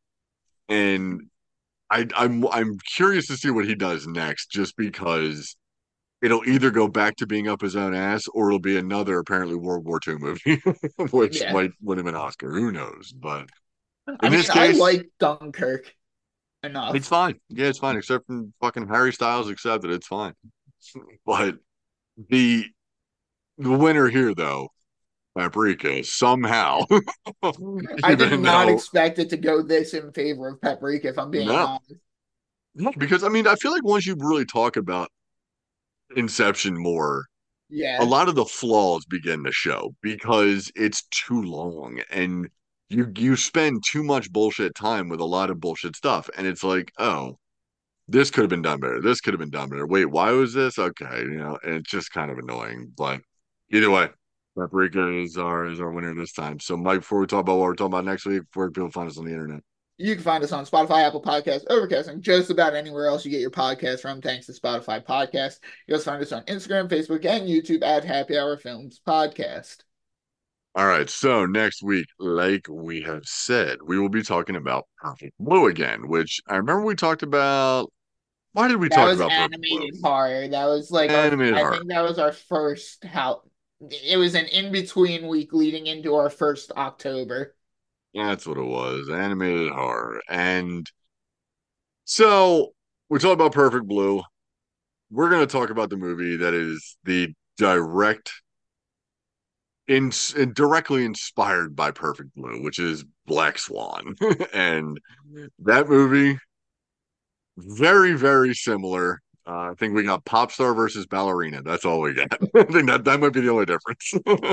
And I, I'm I'm curious to see what he does next, just because it'll either go back to being up his own ass or it'll be another apparently World War Two movie, which Yeah. might win him an Oscar. Who knows? But I in mean, this I case, like Dunkirk enough. it's fine. Yeah, it's fine. Except from fucking Harry Styles accepted. It's fine. But the the winner here, though, Paprika, somehow, I did even not though expect it to go this in favor of Paprika, if I'm being no, honest. no, because I mean, I feel like once you really talk about Inception more, a Yeah. lot of the flaws begin to show because it's too long and you you spend too much bullshit time with a lot of bullshit stuff, and it's like, oh, this could have been done better. This could have been done better. Wait, why was this? Okay, you know, and it's just kind of annoying. But either way, Paprika is our is our winner this time. So, Mike, before we talk about what we're talking about next week, where can people find us on the internet? You can find us on Spotify, Apple Podcasts, Overcast, and just about anywhere else you get your podcast from, thanks to Spotify Podcast. You'll also find us on Instagram, Facebook, and YouTube at Happy Hour Films Podcast. All right, so next week, like we have said, we will be talking about Perfect Blue again, which I remember we talked about. Why did we That talk was about Perfect Blue? animated horror. That was like our, Animated I horror. think that was our first how it was an in-between week leading into our first October. That's what it was, animated horror. And so we talked about Perfect Blue. We're going to talk about the movie that is the direct, in, directly inspired by Perfect Blue, which is Black Swan. And that movie, very, very similar. Uh, I think we got pop star versus ballerina. That's all we got. I think that, that might be the only difference.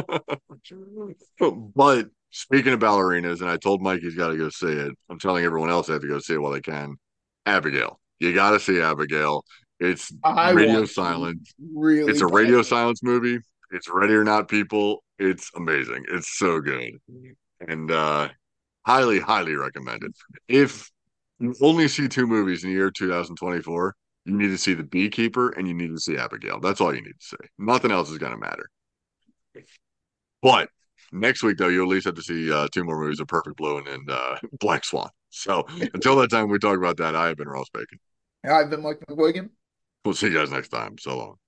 But speaking of ballerinas, and I told Mike he's got to go see it. I'm telling everyone else they have to go see it while they can. Abigail. You got to see Abigail. It's I radio want to silence. really It's a radio bad. silence movie. It's Ready or Not People. It's amazing. It's so good. And uh highly, highly recommended. If you only see two movies in the year two thousand twenty-four, you need to see The Beekeeper and you need to see Abigail. That's all you need to see. Nothing else is going to matter. But next week, though, you at least have to see uh, two more movies of Perfect Blue and, and uh, Black Swan. So until that time we talk about that, I have been Ross Bacon. I've been Mike McGuigan. We'll see you guys next time. So long.